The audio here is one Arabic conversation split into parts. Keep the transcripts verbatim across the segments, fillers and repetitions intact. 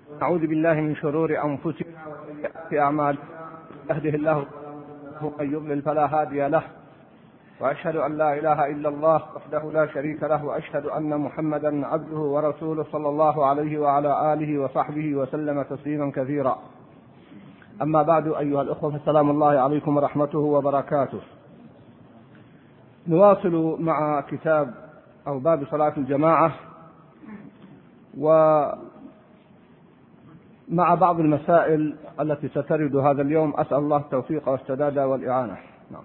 نعوذ بالله من شرور أنفسنا وسيئات أعمالنا، يهده الله ومن يضلل فلا هادي له، وأشهد أن لا إله إلا الله وحده لا شريك له، وأشهد أن محمدا عبده ورسوله صلى الله عليه وعلى آله وصحبه وسلم تسليما كثيرا. أما بعد، أيها الأخوة، فالسلام الله عليكم ورحمته وبركاته. نواصل مع كتاب أو باب صلاة الجماعة، ومع بعض المسائل التي سترد هذا اليوم. أسأل الله التوفيق والسداد والإعانة. نعم.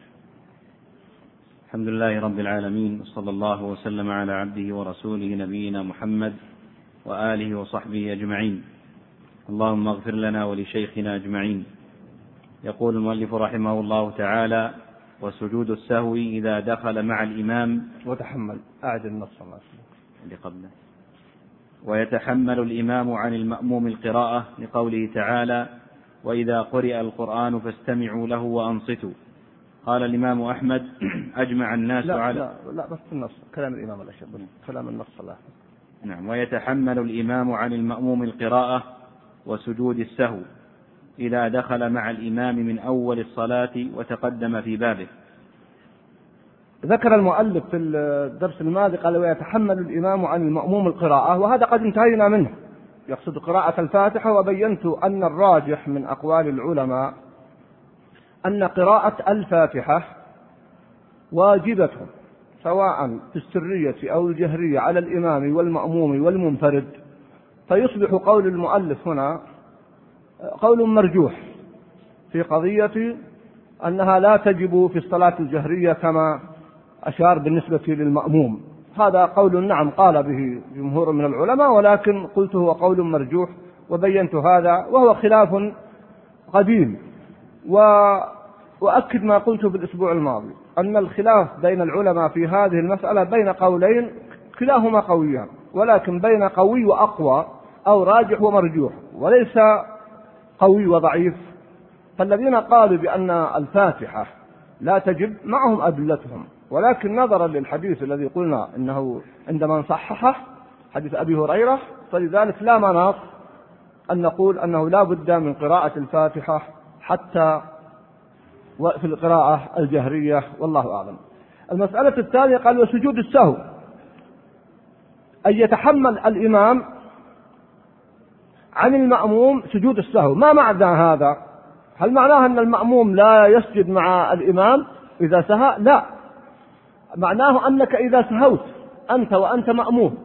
الحمد لله رب العالمين، وصلى الله وسلم على عبده ورسوله نبينا محمد وآله وصحبه أجمعين. اللهم اغفر لنا ولشيخنا أجمعين. يقول المؤلف رحمه الله تعالى: وسجود السهو إذا دخل مع الإمام وتحمل أعد النص اللي قبله ويتحمل الإمام عن المأموم القراءة، لقوله تعالى: وإذا قرئ القرآن فاستمعوا له وأنصتوا. قال الإمام أحمد: أجمع الناس لا على لا, لا بس النص، كلام الإمام الأشهر، كلام النص. لا. نعم. ويتحمل الإمام عن المأموم القراءة وسجود السهو إذا دخل مع الإمام من أول الصلاة وتقدم في بابه. ذكر المؤلف في الدرس الماضي قال: ويتحمل الإمام عن المأموم القراءة، وهذا قد انتهينا منه، يقصد قراءة الفاتحة. وبينت أن الراجح من أقوال العلماء أن قراءة الفاتحة واجبة سواء في السرية أو الجهرية على الإمام والمأموم والمنفرد، فيصبح قول المؤلف هنا قول مرجوح في قضية أنها لا تجب في الصلاة الجهرية كما أشار بالنسبة للمأموم. هذا قول نعم قال به جمهور من العلماء، ولكن قلت هو قول مرجوح، وبينت هذا، وهو خلاف قديم. وأؤكد ما قلت بالأسبوع الماضي أن الخلاف بين العلماء في هذه المسألة بين قولين كلاهما قويان، ولكن بين قوي وأقوى أو راجح ومرجوح، وليس قوي وضعيف. فالذين قالوا بأن الفاتحة لا تجب معهم أدلتهم، ولكن نظرا للحديث الذي قلنا إنه عندما نصححه حديث أبي هريرة، فلذلك لا مناص أن نقول أنه لا بد من قراءة الفاتحة حتى في القراءة الجهرية، والله أعلم. المسألة الثانية قال: وسجود السهو، أن يتحمل الإمام عن المأموم سجود السهو. ما معنى هذا؟ هل معناه أن المأموم لا يسجد مع الإمام إذا سهى؟ لا، معناه أنك إذا سهوت أنت وأنت مأموم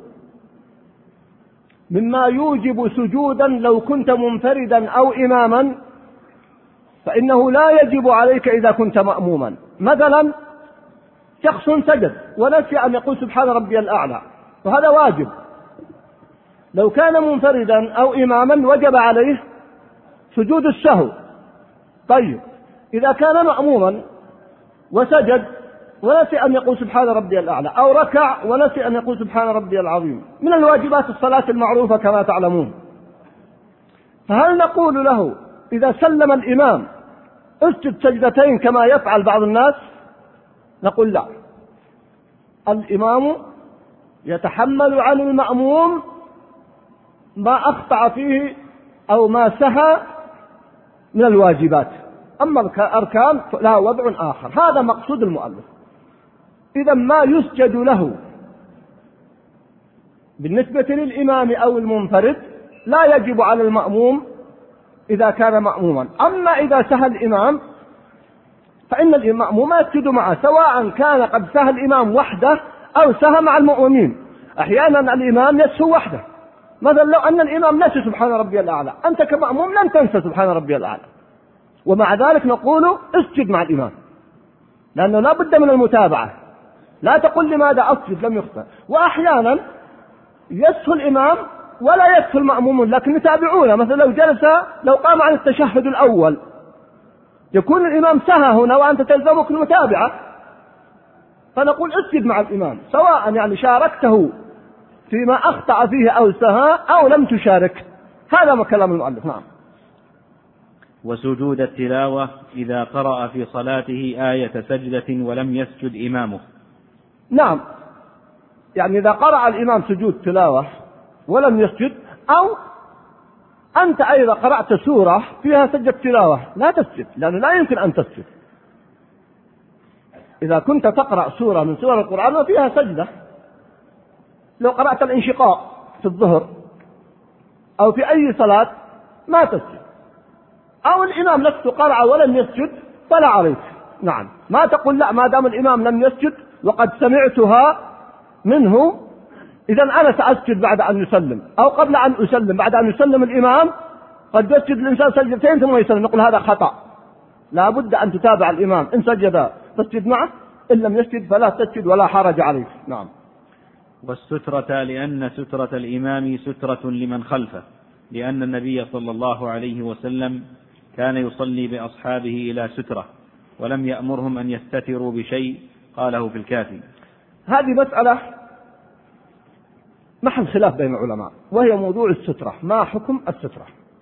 مما يوجب سجودا لو كنت منفردا أو إماما، فإنه لا يجب عليك إذا كنت مأموما. مثلا شخص سجد ونسي أن يقول سبحان ربي الأعلى، وهذا واجب. لو كان منفردا أو إماما وجب عليه سجود السهو. طيب، إذا كان مأموما وسجد ونسي أن يقول سبحان ربي الأعلى، أو ركع ونسي أن يقول سبحان ربي العظيم، من الواجبات الصلاة المعروفة كما تعلمون، فهل نقول له إذا سلم الإمام اسجد سجدتين كما يفعل بعض الناس؟ نقول لا، الإمام يتحمل عن المأموم ما أخطأ فيه أو ما سهى من الواجبات، أما الأركان لها وضع آخر. هذا مقصود المؤلف. إذا ما يسجد له بالنسبة للإمام أو المنفرد لا يجب على المأموم إذا كان مأموما. أما إذا سهى الإمام فإن المأموم يسجد معه، سواء كان قد سهى الإمام وحده أو سهى مع المؤمنين. أحيانا الإمام يسهو وحده، مثلا لو أن الإمام نسي سبحان ربي الأعلى، أنت كمأموم لن تنسى سبحان ربي الأعلى، ومع ذلك نقول اسجد مع الإمام، لأنه لا بد من المتابعة. لا تقل لماذا أسجد لم يخطئ. وأحيانا يسهو الإمام ولا يسهو المأموم، لكن يتابعونه. مثلا لو جلس لو قام عن التشهد الأول، يكون الإمام سهى هنا وأنت تلزمك المتابعة، فنقول اسجد مع الإمام، سواء يعني شاركته فيما أخطأ فيه أو سهى أو لم تشارك. هذا ما كلام المؤلف. نعم. وسجود التلاوة إذا قرأ في صلاته آية سجدة ولم يسجد إمامه. نعم، يعني إذا قرأ الإمام سجود تلاوة ولم يسجد، أو أنت أيضا قرأت سورة فيها سجدة تلاوة لا تسجد، لأنه لا يمكن أن تسجد. إذا كنت تقرأ سورة من سور القرآن وفيها سجدة، لو قرأت الانشقاق في الظهر أو في أي صلاة ما تسجد، أو الإمام نفسه قرأ ولم يسجد فلا عليك. نعم، ما تقول لا ما دام الإمام لم يسجد وقد سمعتها منه إذا أنا سأسجد بعد أن يسلم، أو قبل أن أسلم بعد أن يسلم الإمام قد يسجد الإنسان سجدتين ثم يسلم، نقول هذا خطأ. لا بد أن تتابع الإمام، إن سجد تسجد معه، إن لم يسجد فلا تسجد ولا حرج عليك. نعم. والسترة لأن سترة الإمام سترة لمن خلفه، لأن النبي صلى الله عليه وسلم كان يصلي بأصحابه إلى سترة ولم يأمرهم أن يستتروا بشيء، قاله في الكافي. هذه مسألة محل خلاف بين العلماء، وهي موضوع السترة، ما حكم السترة؟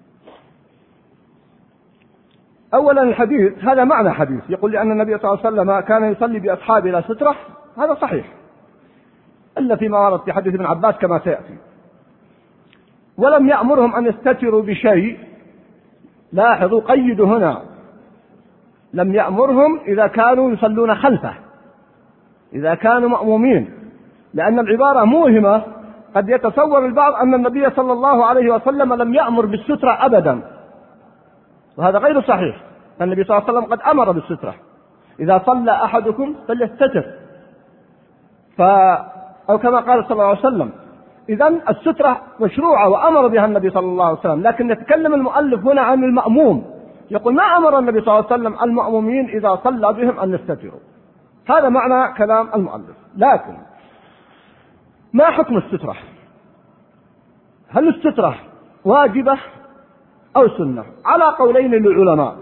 أولا الحديث هذا معنى حديث يقول لأن النبي صلى الله عليه وسلم كان يصلي بأصحابه إلى سترة، هذا صحيح إلا فيما ورد في حديث ابن عباس كما سيأتي. ولم يأمرهم أن يستتروا بشيء، لاحظوا قيدوا هنا، لم يأمرهم إذا كانوا يصلون خلفه، إذا كانوا مأمومين، لأن العبارة موهمة، قد يتصور البعض أن النبي صلى الله عليه وسلم لم يأمر بالسترة أبدا، وهذا غير صحيح. النبي صلى الله عليه وسلم قد أمر بالسترة، إذا صلى أحدكم فليستتر، ف... أو كما قال صلى الله عليه وسلم. إذن السترة مشروعة وأمر بها النبي صلى الله عليه وسلم، لكن يتكلم المؤلف هنا عن المأموم، يقول ما أمر النبي صلى الله عليه وسلم المأمومين إذا صلى بهم أن يستتروا، هذا معنى كلام المؤلف. لكن ما حكم السترة؟ هل السترة واجبة أو سنة؟ على قولين للعلماء.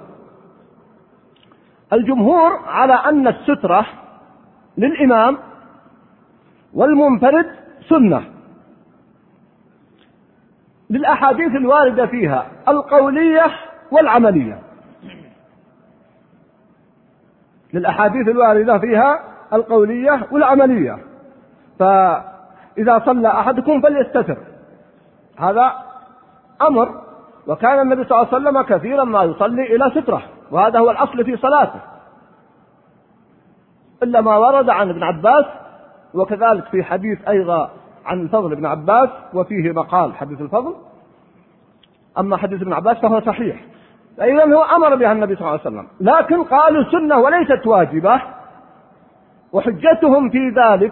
الجمهور على أن السترة للإمام والمنفرد سنة، للأحاديث الواردة فيها القولية والعملية، للأحاديث الواردة فيها القولية والعملية. فإذا صلى أحدكم فليستتر، هذا أمر، وكان النبي صلى الله عليه وسلم كثيرا ما يصلي إلى سترة، وهذا هو الأصل في صلاته، إلا ما ورد عن ابن عباس، وكذلك في حديث أيضا عن الفضل بن عباس وفيه مقال حديث الفضل. أما حديث ابن عباس فهو صحيح، فإذا هو أمر بها النبي صلى الله عليه وسلم، لكن قالوا سنة وليست واجبة. وحجتهم في ذلك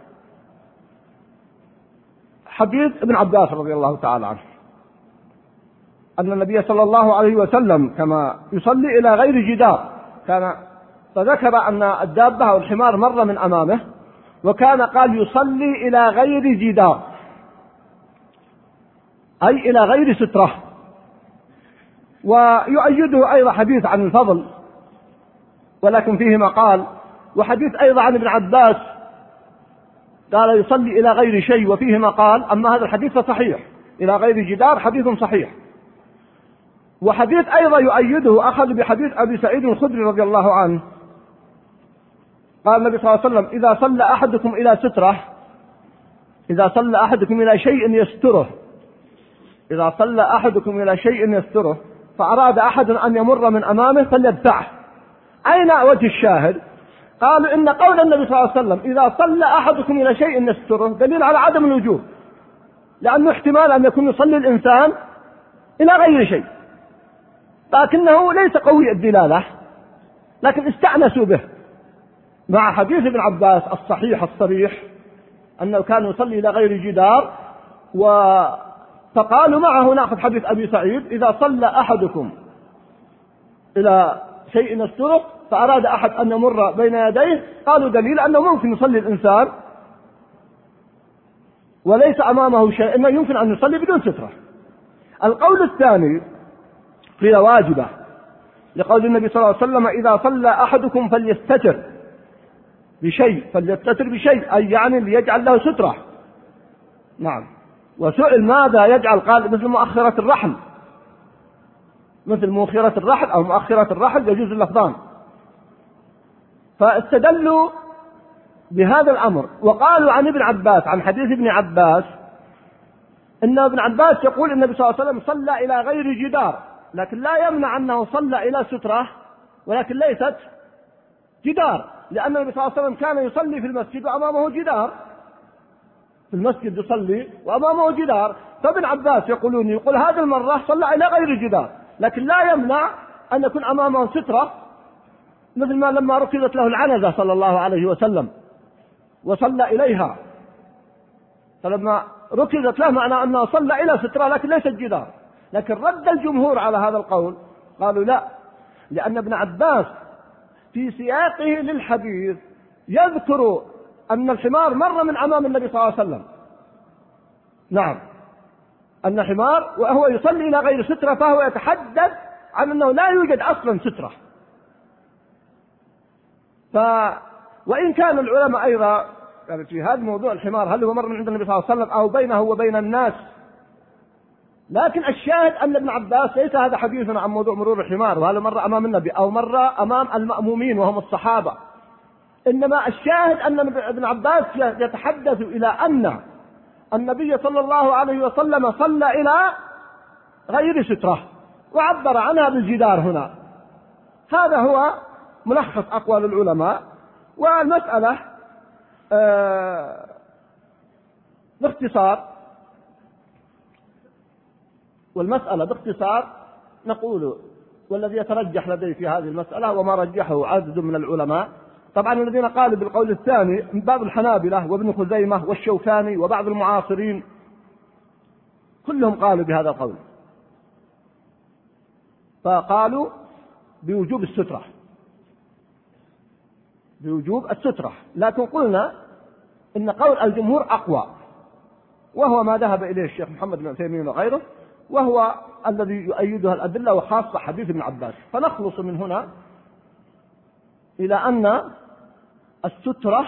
حديث ابن عباس رضي الله تعالى عنه، أن النبي صلى الله عليه وسلم كما يصلي إلى غير جدار، كان فذكر أن الدابة أو الحمار مر من أمامه، وكان قال يصلي إلى غير جدار، أي إلى غير سترة. ويؤيده أيضا حديث عن الفضل ولكن فيه مقال، وحديث أيضا عن ابن عباس قال يصلي إلى غير شيء وفيه مقال. أما هذا الحديث فصحيح، إلى غير جدار حديث صحيح. وحديث أيضا يؤيده أخذ بحديث أبي سعيد الخدري رضي الله عنه، قال النبي صلى الله عليه وسلم إذا صلى أحدكم إلى سترة، إذا صلى أحدكم إلى شيء يستره، إذا صلى أحدكم إلى شيء يستره فأراد أحد أن يمر من أمامه فليدفعه. أين وجه الشاهد؟ قالوا إن قول النبي صلى الله عليه وسلم إذا صلى أحدكم إلى شيء يستره دليل على عدم الوجوب، لأنه احتمال أن يكون يصلي الإنسان إلى غير شيء، لكنه ليس قوي الدلالة، لكن استأنسوا به مع حديث ابن عباس الصحيح الصريح أنه كان يصلي إلى غير جدار. فقالوا معه نأخذ حديث أبي سعيد إذا صلى أحدكم إلى شيء يستره فأراد أحد أن يمر بين يديه، قالوا دليل أنه ممكن يصلي الإنسان وليس أمامه شيء، إنه يمكن أن يصلي بدون سترة. القول الثاني قيل واجبة، لقول النبي صلى الله عليه وسلم إذا صلى أحدكم فليستتر بشيء، فليستتر بشيء أي يعني ليجعل له سترة. نعم. وسئل ماذا يجعل؟ قال مثل مؤخرة الرحل، مثل مؤخرة الرحل أو مؤخرة الرحل يجوز اللفظان. فاستدلوا بهذا الأمر، وقالوا عن ابن عباس، عن حديث ابن عباس إن ابن عباس يقول النبي صلى الله عليه وسلم صلى إلى غير جدار، لكن لا يمنع أنه صلى إلى سترة ولكن ليست جدار، لأن النبي صلى الله عليه وسلم كان يصلي في المسجد وأمامه جدار، في المسجد يصلي وأمامه جدار. فابن عباس يقولون يقول هذه المرة صلى إلى غير جدار، لكن لا يمنع أن يكون أمامه سترة، مثل ما لما ركضت له العنزة صلى الله عليه وسلم وصلى إليها، فلما ركضت له معنى أنه صلى إلى سترة لكن ليست جدار. لكن رد الجمهور على هذا القول، قالوا لا، لأن ابن عباس في سياقه للحديث يذكر أن الحمار مر من أمام النبي صلى الله عليه وسلم، نعم، أن حمار وهو يصلي إلى غير سترة، فهو يتحدث عن أنه لا يوجد أصلا سترة. ف وإن كان العلماء أيضا يعني في هذا الموضوع الحمار هل هو مر من عند النبي صلى الله عليه وسلم أو بينه وبين الناس، لكن الشاهد أن ابن عباس ليس هذا حديثنا عن موضوع مرور الحمار وهذا مر أمام النبي أو مر أمام المأمومين وهم الصحابة، إنما الشاهد أن ابن عباس يتحدث إلى أن النبي صلى الله عليه وسلم صلى إلى غير سترة وعبر عنها بالجدار هنا. هذا هو ملخص أقوال العلماء. والمسألة آه باختصار والمسألة باختصار نقول والذي يترجح لدي في هذه المسألة وما رجحه عدد من العلماء، طبعا الذين قالوا بالقول الثاني من باب الحنابلة وابن خزيمة والشوكاني وبعض المعاصرين كلهم قالوا بهذا القول، فقالوا بوجوب السترة بوجوب السترة لكن قلنا إن قول الجمهور أقوى، وهو ما ذهب إليه الشيخ محمد بن عثيمين وغيره، وهو الذي يؤيدها الأدلة وخاصة حديث ابن عباس. فنخلص من هنا إلى أن السترة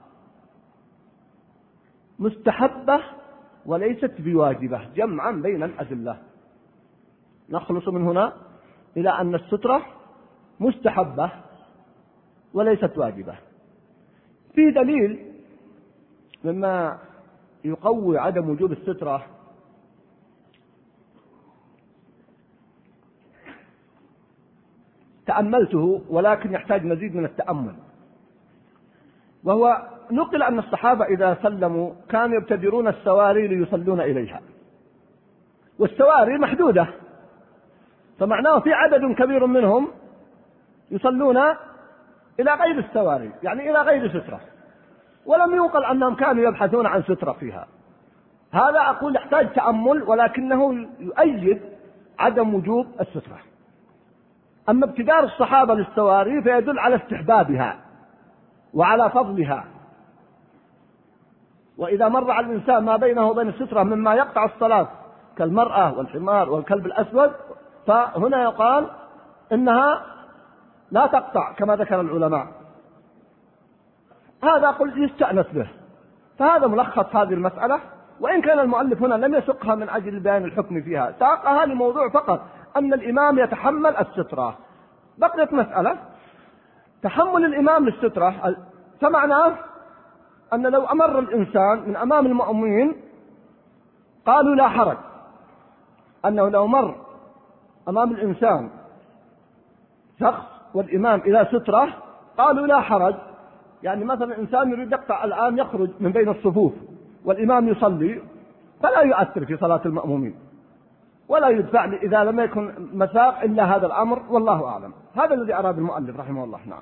مستحبة وليست بواجبة جمعا بين الأدلة. نخلص من هنا إلى أن السترة مستحبة وليست واجبة. في دليل مما يقوي عدم وجوب السترة تأملته ولكن يحتاج مزيد من التأمل، وهو نقل أن الصحابة إذا سلموا كانوا يبتدرون السواري ليصلون إليها، والسواري محدودة، فمعناه في عدد كبير منهم يصلون إلى غير السواري يعني إلى غير سترة، ولم يوقل أنهم كانوا يبحثون عن سترة فيها. هذا أقول يحتاج تأمل ولكنه يؤيد عدم وجوب السترة. أما ابتدار الصحابة للسواري فيدل على استحبابها وعلى فضلها، وإذا مر على الإنسان ما بينه وبين السترة مما يقطع الصلاة كالمرأة والحمار والكلب الأسود فهنا يقال إنها لا تقطع كما ذكر العلماء. هذا قل يستأنس به. فهذا ملخص هذه المسألة، وإن كان المؤلف هنا لم يسقها من أجل بيان الحكم فيها، ساقها لموضوع فقط أن الإمام يتحمل السترة. بقيت مسألة تحمل الإمام للسترة، فمعناه أن لو أمر الإنسان من أمام المأمومين قالوا لا حرج، أنه لو مر أمام الإنسان شخص والإمام إلى سترة قالوا لا حرج. يعني مثلا إنسان يريد يقطع الآن يخرج من بين الصفوف والإمام يصلي فلا يؤثر في صلاة المأمومين ولا يدفع إذا لم يكن مساق إلا هذا الأمر، والله أعلم. هذا الذي أراد المؤلف رحمه الله. نعم.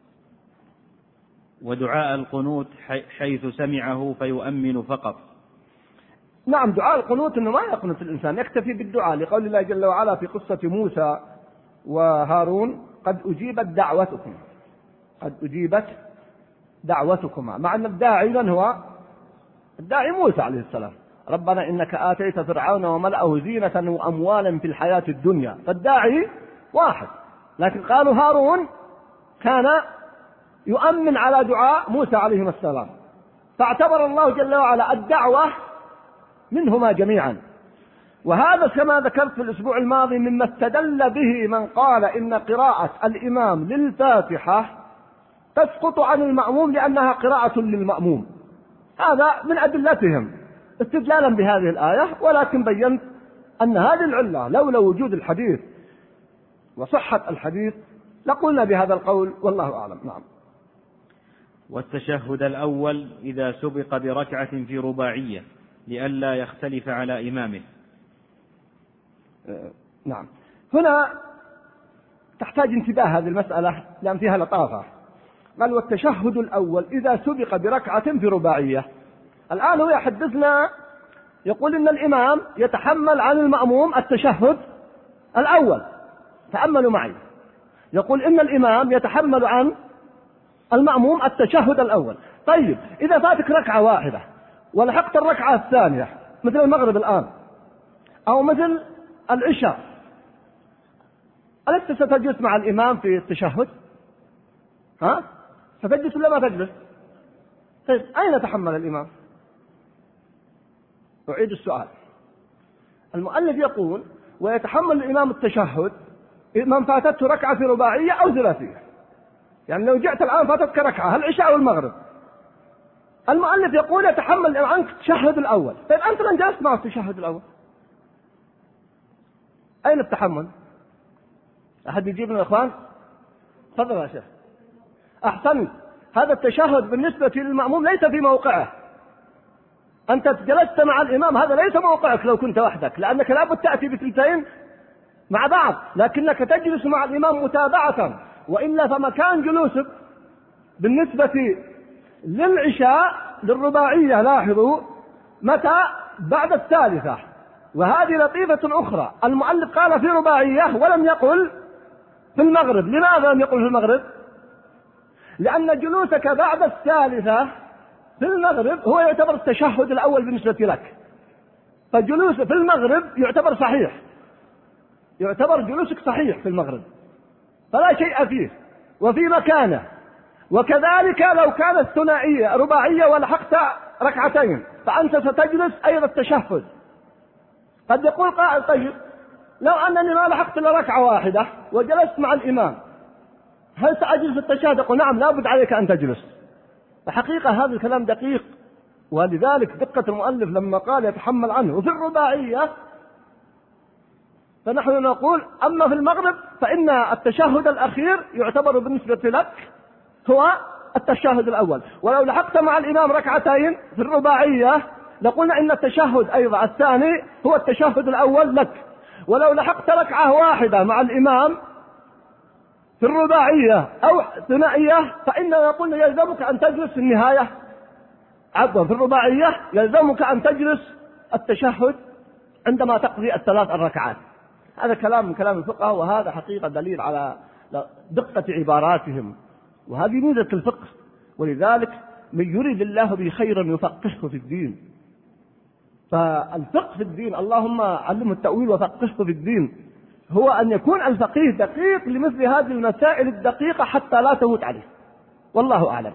ودعاء القنوت حيث سمعه فيؤمن فقط. نعم، دعاء القنوت أنه ما يقنط الإنسان، يكتفي بالدعاء لقول الله جل وعلا في قصة موسى وهارون قد أجيبت دعوتكم قد أجيبت دعوتكما، مع أن الداعي من هو؟ الداعي موسى عليه السلام. ربنا إنك آتيت فرعون وملأه زينة وأموالا في الحياة الدنيا، فالداعي واحد، لكن قالوا هارون كان يؤمن على دعاء موسى عليه السلام، فاعتبر الله جل وعلا الدعوة منهما جميعا. وهذا كما ذكرت في الأسبوع الماضي مما استدل به من قال إن قراءة الإمام للفاتحة تسقط عن المأموم لأنها قراءة للمأموم. هذا من أدلتهم، استدلالا بهذه الآية، ولكن بينت أن هذه العلة لولا وجود الحديث وصحة الحديث لقلنا بهذا القول، والله أعلم. نعم. والتشهد الأول إذا سبق بركعة في رباعية لئلا يختلف على إمامه. نعم. هنا تحتاج انتباه هذه المسألة لأن فيها لطافة. قال والتشهد الأول إذا سبق بركعة في رباعية. الآن هو يحدثنا يقول إن الإمام يتحمل عن المأموم التشهد الأول. تأملوا معي، يقول إن الإمام يتحمل عن المأموم التشهد الأول. طيب إذا فاتك ركعة واحدة ولحقت الركعة الثانية مثل المغرب الآن أو مثل العشاء، ألست ستجلس مع الإمام في التشهد؟ ها؟ ستجلس ولا ما تجلس؟ طيب أين تحمل الإمام؟ أعيد السؤال. المؤلف يقول ويتحمل الإمام التشهد من فاتته ركعة في رباعية أو ثلاثية. يعني لو جئت الآن فاتتك ركعة هل العشاء أو المغرب، المؤلف يقول يتحمل عنك التشهد الأول. طيب أنت لن جلست مع التشهد الأول، أين التحمل؟ أحد يجيب من الأخوان؟ تفضل يا شيخ. أحسنت. هذا التشهد بالنسبة للمأموم ليس في موقعه. أنت جلست مع الإمام، هذا ليس موقعك لو كنت وحدك، لأنك لابد تأتي بثلثين مع بعض، لكنك تجلس مع الإمام متابعة، وإلا فمكان جلوسك بالنسبة للعشاء للرباعية لاحظوا متى؟ بعد الثالثة. وهذه لطيفة أخرى، المؤلف قال في رباعية ولم يقل في المغرب. لماذا لم يقل في المغرب؟ لأن جلوسك بعد الثالثة في المغرب هو يعتبر التشهد الأول بالنسبة لك، فجلوس في المغرب يعتبر صحيح، يعتبر جلوسك صحيح في المغرب فلا شيء فيه وفي مكانه. وكذلك لو كانت ثنائية رباعية ولحقت ركعتين فأنت ستجلس أيضا التشهد. قد يقول قائل طيب لو أنني ما لحقت إلا ركعة واحدة وجلست مع الإمام هل سأجلس التشهد؟ يقول نعم لابد عليك أن تجلس. الحقيقة هذا الكلام دقيق، ولذلك دقة المؤلف لما قال يتحمل عنه. وفي الرباعية فنحن نقول أما في المغرب فإن التشهد الأخير يعتبر بالنسبة لك هو التشهد الأول، ولو لحقت مع الإمام ركعتين في الرباعية لقلنا إن التشهد أيضا الثاني هو التشهد الأول لك، ولو لحقت ركعة واحدة مع الإمام في الرباعية أو ثنائية فإننا قلنا يلزمك أن تجلس في النهاية، عفوا في الرباعية يلزمك أن تجلس التشهد عندما تقضي الثلاث الركعات. هذا كلام من كلام الفقهاء، وهذا حقيقة دليل على دقة عباراتهم، وهذه ميزة الفقه. ولذلك من يريد الله به خيرا يفقهه في الدين. فالفقه في الدين اللهم علمه التأويل وفقهه في الدين هو أن يكون الفقيه دقيق لمثل هذه المسائل الدقيقة حتى لا تفوت عليه، والله أعلم.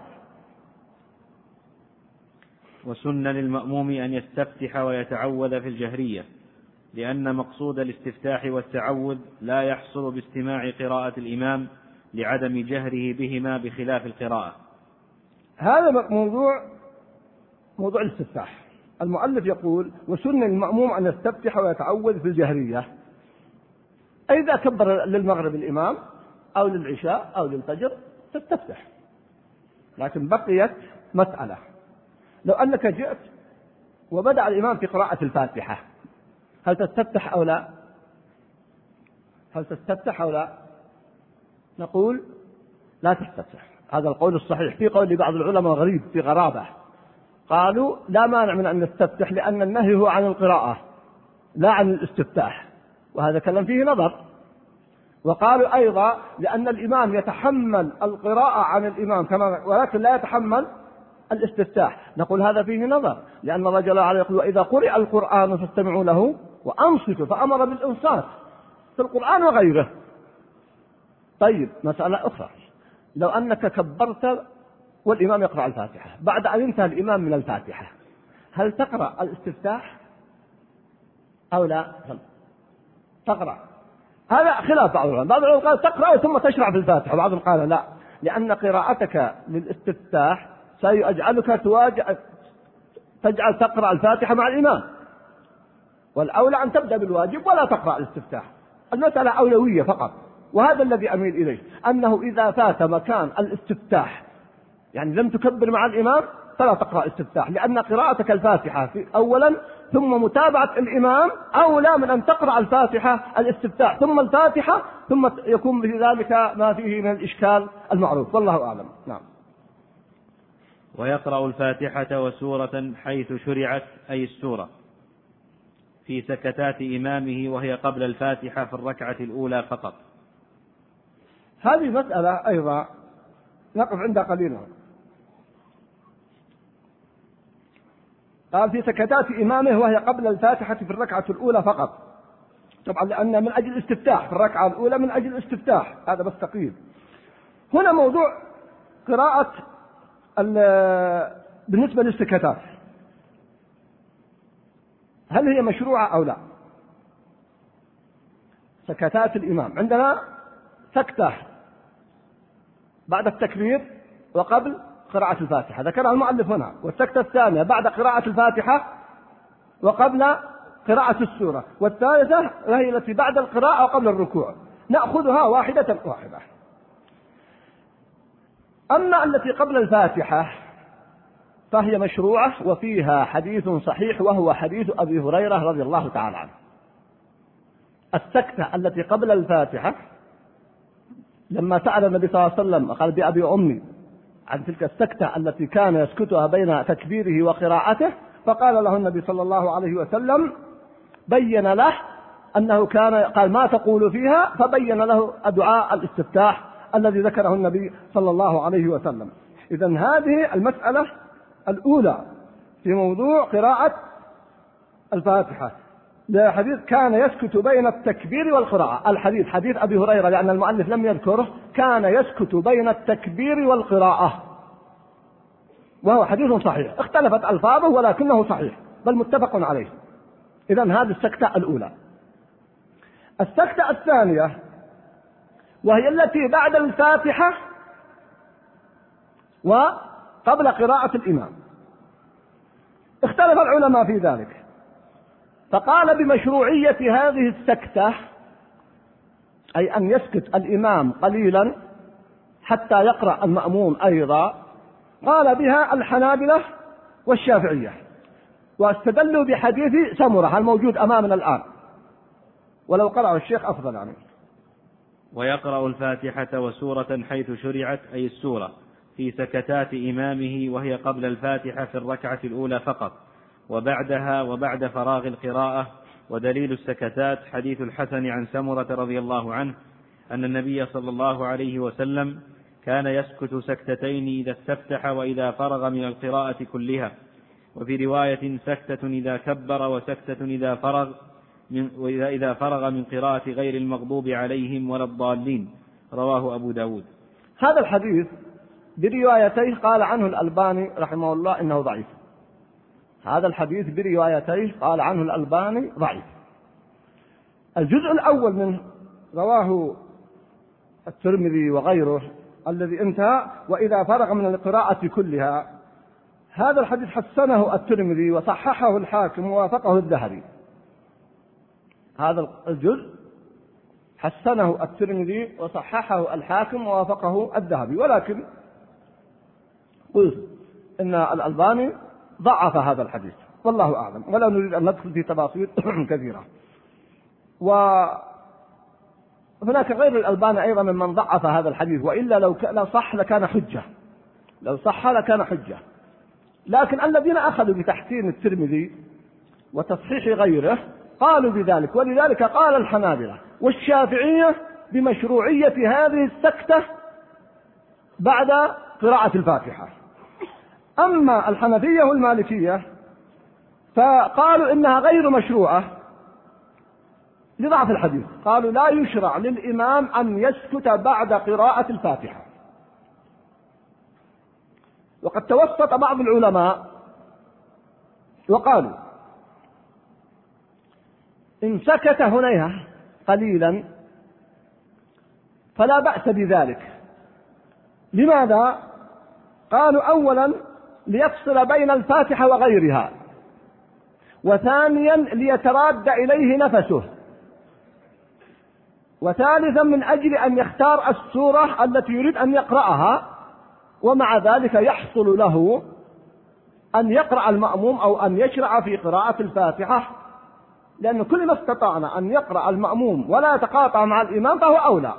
وسن للمأموم أن يستفتح ويتعوذ في الجهرية، لأن مقصود الاستفتاح والتعوذ لا يحصل باستماع قراءة الإمام لعدم جهره بهما بخلاف القراءة. هذا موضوع موضوع الاستفتاح. المؤلف يقول وسن للمأموم أن يستفتح ويتعوذ في الجهرية، إذا كبر للمغرب الإمام أو للعشاء أو للفجر تستفتح. لكن بقيت مسألة، لو أنك جئت وبدأ الإمام في قراءة الفاتحة هل تستفتح أو لا؟ هل تستفتح أو لا؟ نقول لا تستفتح. هذا القول الصحيح. في قول لبعض العلماء غريب في غرابة، قالوا لا مانع من أن نستفتح لأن النهي هو عن القراءة لا عن الاستفتاح، وهذا كلام فيه نظر. وقالوا أيضا لأن الإمام يتحمل القراءة عن الإمام كما ولكن لا يتحمل الاستفتاح، نقول هذا فيه نظر، لأن الله جل وعلا يقول وإذا قرئ القرآن فاستمعوا له وأنصتوا، فأمر بالإنصات في القرآن وغيره. طيب مسألة أخرى، لو أنك كبرت والإمام يقرأ الفاتحة، بعد أن انتهى الإمام من الفاتحة هل تقرأ الاستفتاح أو لا؟ تقرأ. هذا خلاف بعض العلماء، بعض العلماء قال تقرأ ثم تشرع في الفاتحة، وبعضهم قال لا، لأن قراءتك للاستفتاح سيجعلك تواجه تجعل تقرأ الفاتحة مع الإمام، والأولى أن تبدأ بالواجب ولا تقرأ الاستفتاح. المسألة أولوية فقط، وهذا الذي أميل إليه، أنه إذا فات مكان الاستفتاح يعني لم تكبر مع الإمام فلا تقرأ الاستفتاح، لأن قراءتك الفاتحة في أولا ثم متابعة الإمام أولى من أن تقرأ الفاتحة الاستفتاح ثم الفاتحة ثم يكون بذلك ما فيه من الإشكال المعروف، والله أعلم. نعم. ويقرأ الفاتحة وسورة حيث شرعت أي السورة في سكتات إمامه وهي قبل الفاتحة في الركعة الأولى فقط. هذه مسألة أيضا نقف عندها قليلا. قال في سكتات إمامه وهي قبل الفاتحة في الركعة الأولى فقط، طبعا لأن من أجل الاستفتاح في الركعة الأولى من أجل الاستفتاح، هذا بس تقييد. هنا موضوع قراءة بالنسبة للسكتات، هل هي مشروعة أو لا؟ سكتات الإمام عندنا سكتة بعد التكبير وقبل قراءة الفاتحة ذكرها المؤلف هنا، والسكتة الثانية بعد قراءة الفاتحة وقبل قراءة السورة، والثالثة وهي التي بعد القراءة وقبل الركوع. نأخذها واحدة واحدة. أما التي قبل الفاتحة فهي مشروعة وفيها حديث صحيح وهو حديث أبي هريرة رضي الله تعالى عنه. السكتة التي قبل الفاتحة لما سأل النبي صلى الله عليه وسلم قال بأبي أمي عن تلك السكتة التي كان يسكتها بين تكبيره وقراءته، فقال له النبي صلى الله عليه وسلم بين له أنه كان قال ما تقول فيها، فبين له دعاء الاستفتاح الذي ذكره النبي صلى الله عليه وسلم. إذن هذه المسألة الأولى في موضوع قراءة الفاتحة، لحديث كان يسكت بين التكبير والقراءة. الحديث حديث أبي هريرة لأن المؤلف لم يذكره، كان يسكت بين التكبير والقراءة، وهو حديث صحيح اختلفت ألفاظه ولكنه صحيح بل متفق عليه. إذن هذه السكتة الأولى. السكتة الثانية وهي التي بعد الفاتحة وقبل قراءة الإمام، اختلف العلماء في ذلك، فقال بمشروعية هذه السكتة أي أن يسكت الإمام قليلا حتى يقرأ المأموم أيضا، قال بها الحنابلة والشافعية، واستدلوا بحديث سمرة الموجود أمامنا الآن، ولو قرأه الشيخ أفضل عنه. ويقرأ الفاتحة وسورة حيث شرعت أي السورة في سكتات إمامه وهي قبل الفاتحة في الركعة الأولى فقط، وبعدها وبعد فراغ القراءة. ودليل السكتات حديث الحسن عن سمرة رضي الله عنه أن النبي صلى الله عليه وسلم كان يسكت سكتتين إذا استفتح وإذا فرغ من القراءة كلها، وفي رواية سكتة إذا كبر وسكتة إذا فرغ من وإذا إذا فرغ من قراءة غير المغضوب عليهم ولا الضالين، رواه أبو داود. هذا الحديث بروايتيه قال عنه الألباني رحمه الله إنه ضعيف. هذا الحديث بروايتيه قال عنه الألباني ضعيف. الجزء الأول منه رواه الترمذي وغيره الذي انتهى وإذا فرغ من القراءة كلها، هذا الحديث حسنه الترمذي وصححه الحاكم ووافقه الذهبي. هذا الجزء حسنه الترمذي وصححه الحاكم ووافقه الذهبي، ولكن قلت إن الألباني ضعف هذا الحديث والله أعلم، ولا نريد أن ندخل في تفاصيل كثيرة. وهناك غير الألباني أيضا ممن ضعف هذا الحديث، وإلا لو كان صح لكان حجة، لو صح لكان حجة. لكن الذين أخذوا بتحسين الترمذي وتصحيح غيره قالوا بذلك، ولذلك قال الحنابلة والشافعية بمشروعية هذه السكتة بعد قراءة الفاتحة. أما الحنفية والمالكية فقالوا إنها غير مشروعة لضعف الحديث، قالوا لا يشرع للإمام أن يسكت بعد قراءة الفاتحة. وقد توسط بعض العلماء وقالوا إن سكت هنيها قليلا فلا بأس بذلك. لماذا؟ قالوا أولا ليفصل بين الفاتحة وغيرها، وثانيا ليتراد إليه نفسه، وثالثا من أجل أن يختار السورة التي يريد أن يقرأها، ومع ذلك يحصل له أن يقرأ المأموم أو أن يشرع في قراءة الفاتحة، لأن كل ما استطعنا أن يقرأ المأموم ولا يتقاطع مع الإمام فهو أولى.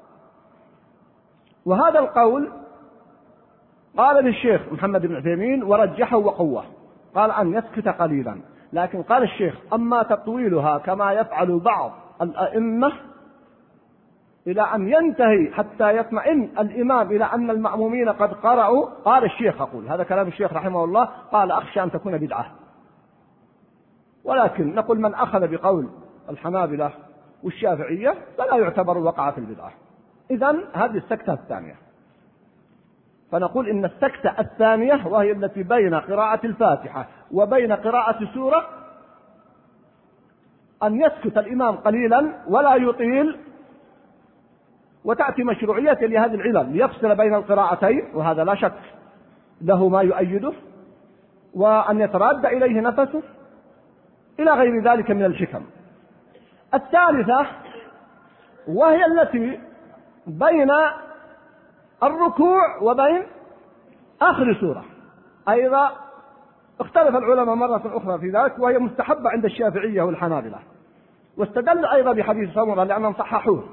وهذا القول قال للشيخ محمد بن عثيمين ورجحه وقوه، قال أن يسكت قليلا، لكن قال الشيخ أما تطويلها كما يفعل بعض الأئمة إلى أن ينتهي حتى يطمئن الإمام إلى أن المأمومين قد قرأوا، قال الشيخ، أقول هذا كلام الشيخ رحمه الله، قال أخشى أن تكون بدعة. ولكن نقول من أخذ بقول الحنابلة والشافعية فلا يعتبر وقع في البدعة. إذن هذه السكتة الثانية. فنقول إن السكتة الثانية وهي التي بين قراءة الفاتحة وبين قراءة سورة أن يسكت الإمام قليلا ولا يطيل، وتأتي مشروعية لهذه العلل ليفصل بين القراءتين، وهذا لا شك له ما يؤيده، وأن يتراد إليه نفسه إلى غير ذلك من الحكم. الثالثة وهي التي بين الركوع وبين آخر سورة، أيضا اختلف العلماء مرة أخرى في ذلك، وهي مستحبة عند الشافعية والحنابلة، واستدل أيضا بحديث سمرة لأنهم صححوه.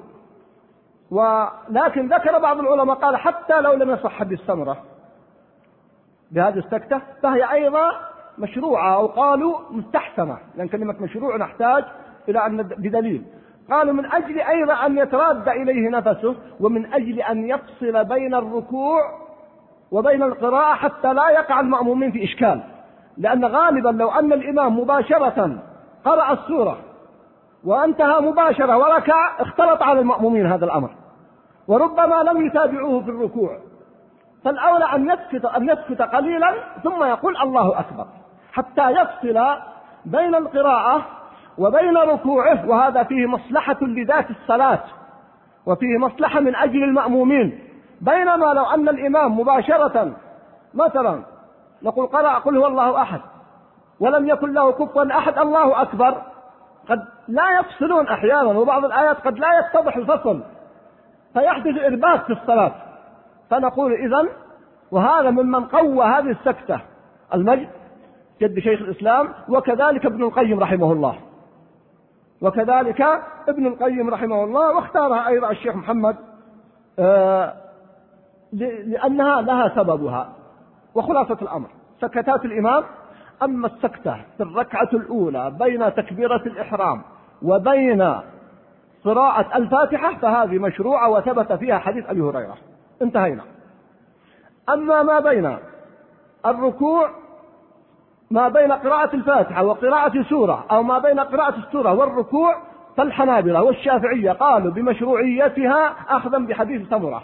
ولكن ذكر بعض العلماء قال حتى لو لم يصح حديث سمرة بهذه السكتة فهي أيضا مشروعة، أو قالوا مستحسنة، لأن كلمة مشروع نحتاج إلى أن بدليل. قالوا من أجل أيضا أن يتراد إليه نفسه، ومن أجل أن يفصل بين الركوع وبين القراءة حتى لا يقع المأمومين في إشكال، لأن غالبا لو أن الإمام مباشرة قرأ السورة وانتهى مباشرة وركع اختلط على المأمومين هذا الأمر، وربما لم يتابعوه في الركوع، فالأولى أن يسكت أن يسكت قليلا ثم يقول الله أكبر حتى يفصل بين القراءة وبين ركوعه، وهذا فيه مصلحة لذات الصلاة وفيه مصلحة من أجل المأمومين. بينما لو أن الإمام مباشرة مثلا نقول قرأ قل هو الله أحد ولم يكن له كفوا أحد الله أكبر، قد لا يفصلون أحيانا، وبعض الآيات قد لا يتضح الفصل فيحدث إرباك في الصلاة. فنقول إذن، وهذا ممن قوى هذه السكتة المجد جد شيخ الإسلام، وكذلك ابن القيم رحمه الله، وكذلك ابن القيم رحمه الله، واختارها أيضا الشيخ محمد آه لأنها لها سببها. وخلاصة الأمر سكتات الإمام، أما السكتة في الركعة الأولى بين تكبيرة الإحرام وبين قراءة الفاتحة فهذه مشروعة وثبت فيها حديث أبي هريرة، انتهينا. أما ما بين الركوع ما بين قراءة الفاتحة وقراءة سورة، أو ما بين قراءة السورة والركوع، فالحنابلة والشافعية قالوا بمشروعيتها أخذا بحديث سمرة،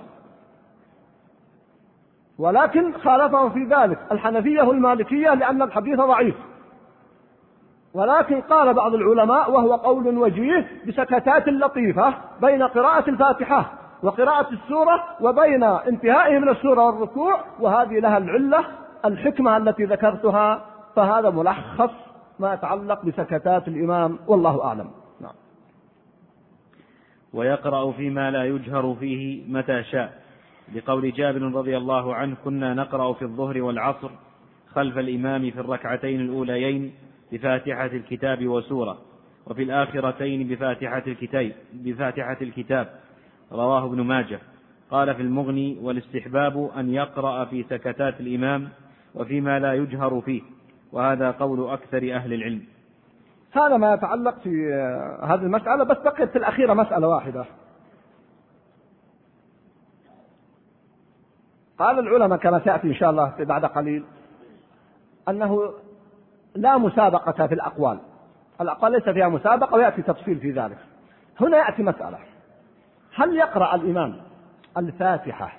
ولكن خالفهم في ذلك الحنفية والمالكية لأن الحديث ضعيف. ولكن قال بعض العلماء وهو قول وجيه بسكتات لطيفة بين قراءة الفاتحة وقراءة السورة وبين انتهائه من السورة والركوع، وهذه لها العلة الحكمة التي ذكرتها. فهذا ملخص ما يتعلق بسكتات الإمام، والله أعلم. نعم. ويقرأ فيما لا يجهر فيه متى شاء، لقول جابر رضي الله عنه كنا نقرأ في الظهر والعصر خلف الإمام في الركعتين الأوليين بفاتحة الكتاب وسورة، وفي الآخرتين بفاتحة الكتاب, بفاتحة الكتاب رواه ابن ماجه. قال في المغني والاستحباب أن يقرأ في سكتات الإمام وفيما لا يجهر فيه، وهذا قول أكثر أهل العلم. هذا ما يتعلق في هذه المسألة. بس بقيت في الأخيرة مسألة واحدة. قال العلماء كما سيأتي إن شاء الله بعد قليل أنه لا مسابقة في الأقوال، الأقوال ليس فيها مسابقة، ويأتي تفصيل في ذلك. هنا يأتي مسألة: هل يقرأ الإمام الفاتحة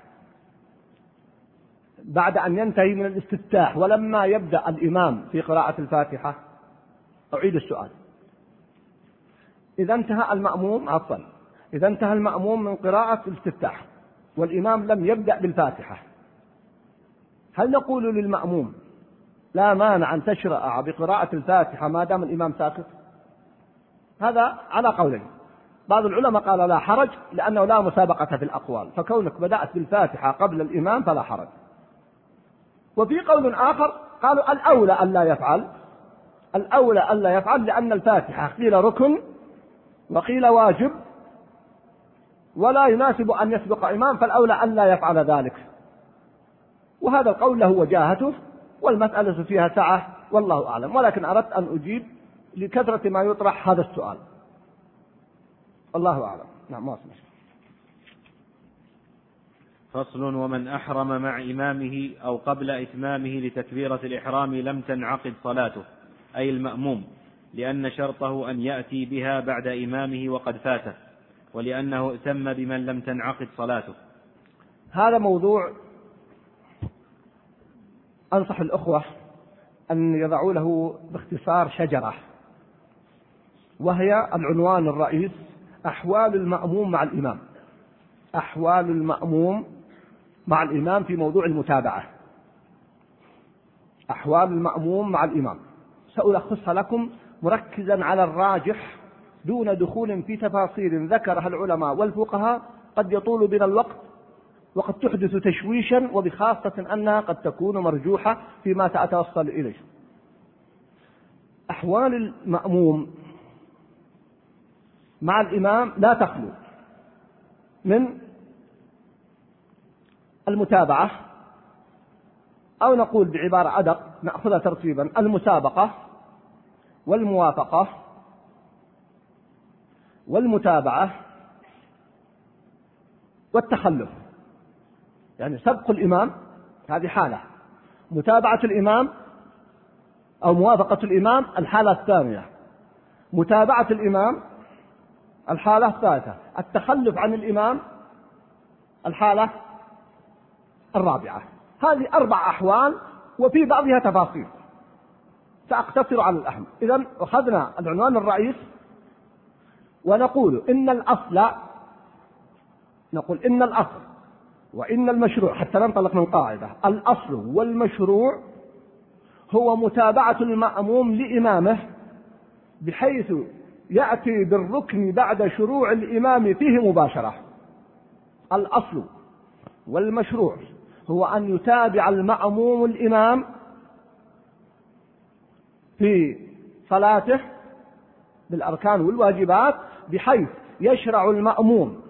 بعد أن ينتهي من الاستفتاح ولما يبدأ الإمام في قراءة الفاتحة؟ أعيد السؤال. إذا انتهى المأموم عفوا إذا انتهى المأموم من قراءة الاستفتاح والإمام لم يبدأ بالفاتحة، هل نقول للمأموم لا مانع أن تشرع بقراءة الفاتحة ما دام الإمام ساكت؟ هذا على قولين. بعض العلماء قال لا حرج لأنه لا مسابقة في الأقوال، فكونك بدأت بالفاتحة قبل الإمام فلا حرج. وفي قول آخر قالوا الأولى أن لا يفعل، الأولى أن لا يفعل لأن الفاتحة قيل ركن وقيل واجب ولا يناسب أن يسبق إمام، فالأولى أن لا يفعل ذلك. وهذا القول له وجاهته والمسألة فيها سعة والله أعلم، ولكن أردت أن أجيب لكثرة ما يطرح هذا السؤال. الله أعلم. نعم ما أسمع. فصل: ومن أحرم مع إمامه أو قبل إتمامه لتكبيرة الإحرام لم تنعقد صلاته، أي المأموم، لأن شرطه أن يأتي بها بعد إمامه وقد فاته، ولأنه ائتم بمن لم تنعقد صلاته. هذا موضوع أنصح الأخوة أن يضعوا له باختصار شجرة، وهي العنوان الرئيس: أحوال المأموم مع الإمام. أحوال المأموم مع الإمام في موضوع المتابعة. أحوال المأموم مع الإمام سألخصها لكم مركزا على الراجح دون دخول في تفاصيل ذكرها العلماء والفقهاء قد يطول بنا الوقت وقد تحدث تشويشا، وبخاصة أنها قد تكون مرجوحة فيما سأتوصل إليه. أحوال المأموم مع الإمام لا تخلو من المتابعة، أو نقول بعبارة أدق نأخذها ترتيبا: المسابقة والموافقة والمتابعة والتخلف. يعني سبق الإمام هذه حالة، متابعة الإمام أو موافقة الإمام الحالة الثانية، متابعة الإمام الحالة الثالثة، التخلف عن الإمام الحالة الرابعة. هذه أربع أحوال وفي بعضها تفاصيل، سأقتصر على الأهم. إذن أخذنا العنوان الرئيس ونقول إن الأصل نقول إن الأصل وإن المشروع، حتى ننطلق من قاعدة: الأصل والمشروع هو متابعة المأموم لإمامه بحيث يأتي بالركن بعد شروع الإمام فيه مباشرة. الأصل والمشروع هو أن يتابع المأموم الإمام في صلاته بالأركان والواجبات بحيث يشرع المأموم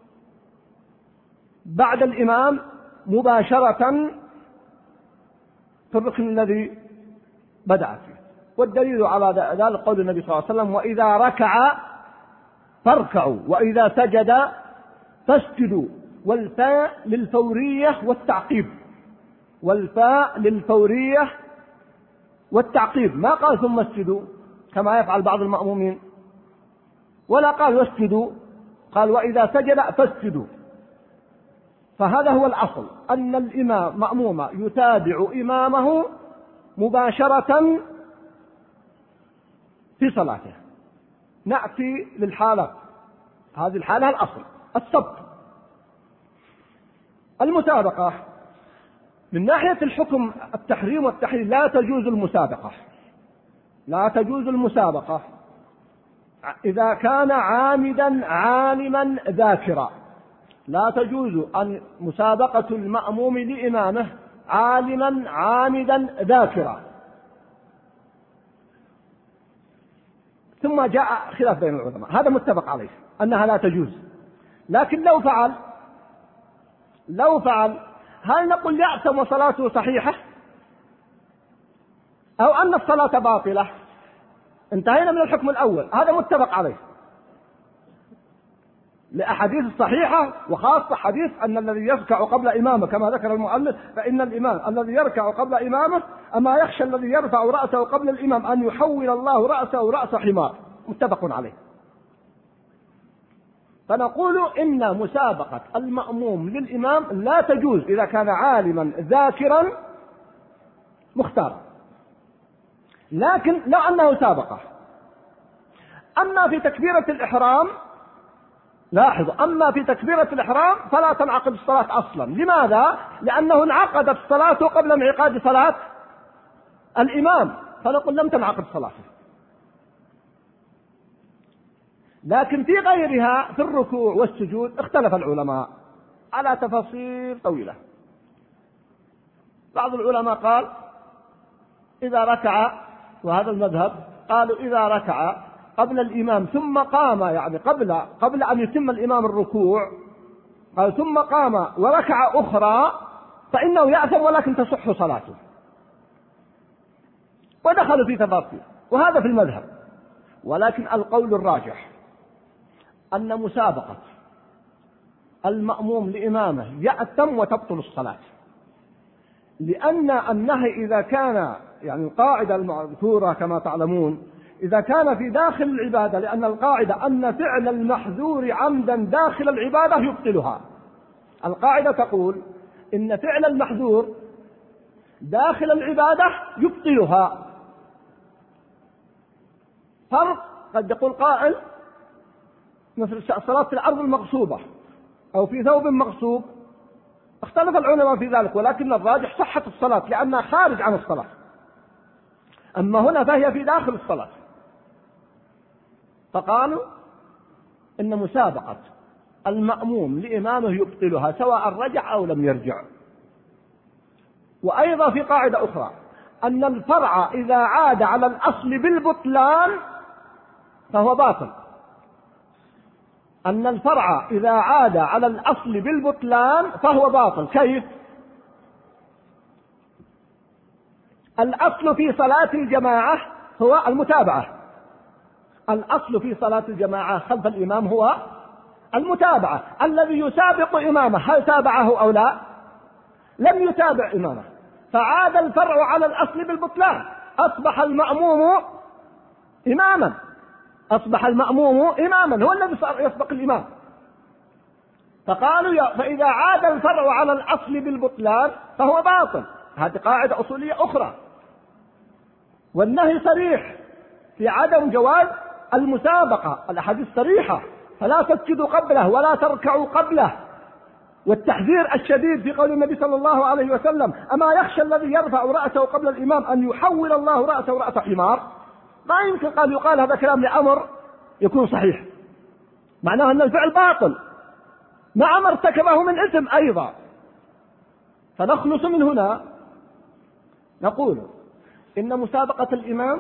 بعد الإمام مباشرة في الركن الذي بدأ فيه. والدليل على ذلك قول النبي صلى الله عليه وسلم: وإذا ركع فاركعوا وإذا سجد فاسجدوا. والفاء للفورية والتعقيب، والفاء للفورية والتعقيب، ما قال ثم اسجدوا كما يفعل بعض المأمومين، ولا قال واسجدوا، قال وإذا سجد فاسجدوا. فهذا هو الأصل، أن الإمام مأموم يتابع إمامه مباشرة في صلاته. نأتي للحالة، هذه الحالة الأصل السبق. المسابقة من ناحية الحكم التحريم والتحليل لا تجوز المسابقة، لا تجوز المسابقة إذا كان عامدا عالما ذاكرا. لا تجوز أن مسابقة المأموم لإمامه عالما عامدا ذاكرا. ثم جاء خلاف بين العلماء، هذا متفق عليه أنها لا تجوز. لكن لو فعل لو فعل هل نقول يأثم وصلاته صحيحة أو أن الصلاة باطلة؟ انتهينا من الحكم الأول، هذا متفق عليه لأحاديث الصحيحة، وخاصة حديث أن الذي يركع قبل إمامه كما ذكر المؤلف، فإن الإمام الذي يركع قبل إمامه أما يخشى الذي يرفع رأسه قبل الإمام أن يحول الله رأسه رأس حمار، متفق عليه. فنقول إن مسابقة المأموم للإمام لا تجوز إذا كان عالما ذاكرا مختارا، لكن لو أنه سابقه. أما في تكبيرة الإحرام لاحظوا، أما في تكبيرة الإحرام فلا تنعقد الصلاة أصلا. لماذا؟ لأنه انعقدت صلاته قبل انعقاد صلاة الإمام، فنقول لم تنعقد صلاته. لكن في غيرها في الركوع والسجود اختلف العلماء على تفاصيل طويلة. بعض العلماء قال إذا ركع، وهذا المذهب، قالوا إذا ركع قبل الإمام ثم قام، يعني قبل قبل أن يتم الإمام الركوع، قال ثم قام وركع أخرى فإنه يأثم ولكن تصح صلاته. ودخلوا في تفاصيل، وهذا في المذهب. ولكن القول الراجح أن مسابقة المأموم لإمامه يأتم وتبطل الصلاة، لأن النهي إذا كان، يعني القاعدة المذكورة كما تعلمون، إذا كان في داخل العبادة، لأن القاعدة أن فعل المحذور عمدا داخل العبادة يبطلها. القاعدة تقول إن فعل المحذور داخل العبادة يبطلها. فرق، قد يقول قائل مثل الصلاة في الأرض المغصوبة أو في ثوب مغصوب، اختلف العلماء في ذلك، ولكن الراجح صحة الصلاة لأنها خارج عن الصلاة. أما هنا فهي في داخل الصلاة، فقالوا إن مسابقة المأموم لإمامه يبطلها سواء رجع أو لم يرجع. وأيضا في قاعدة أخرى أن الفرع إذا عاد على الأصل بالبطلان فهو باطل. أن الفرع إذا عاد على الأصل بالبطلان فهو باطل. كيف؟ الأصل في صلاة الجماعة هو المتابعة. الأصل في صلاة الجماعة خلف الإمام هو المتابعة. الذي يسابق إمامه هل تابعه أو لا؟ لم يتابع إمامه، فعاد الفرع على الأصل بالبطلان، أصبح المأموم إماما، أصبح المأموم إماما، هو الذي يسبق الإمام. فقالوا فإذا عاد الفرع على الأصل بالبطلان فهو باطل. هذه قاعدة أصولية أخرى. والنهي صريح في عدم جواز المسابقة، الأحاديث صريحة، فلا تسجدوا قبله ولا تركعوا قبله. والتحذير الشديد في قول النبي صلى الله عليه وسلم أما يخشى الذي يرفع رأسه قبل الإمام أن يحول الله رأسه رأس حمار. ما يمكن قال يقال هذا كلام لأمر يكون صحيح، معناه أن الفعل باطل مع ما ارتكبه من إثم أيضا. فنخلص من هنا نقول إن مسابقة الإمام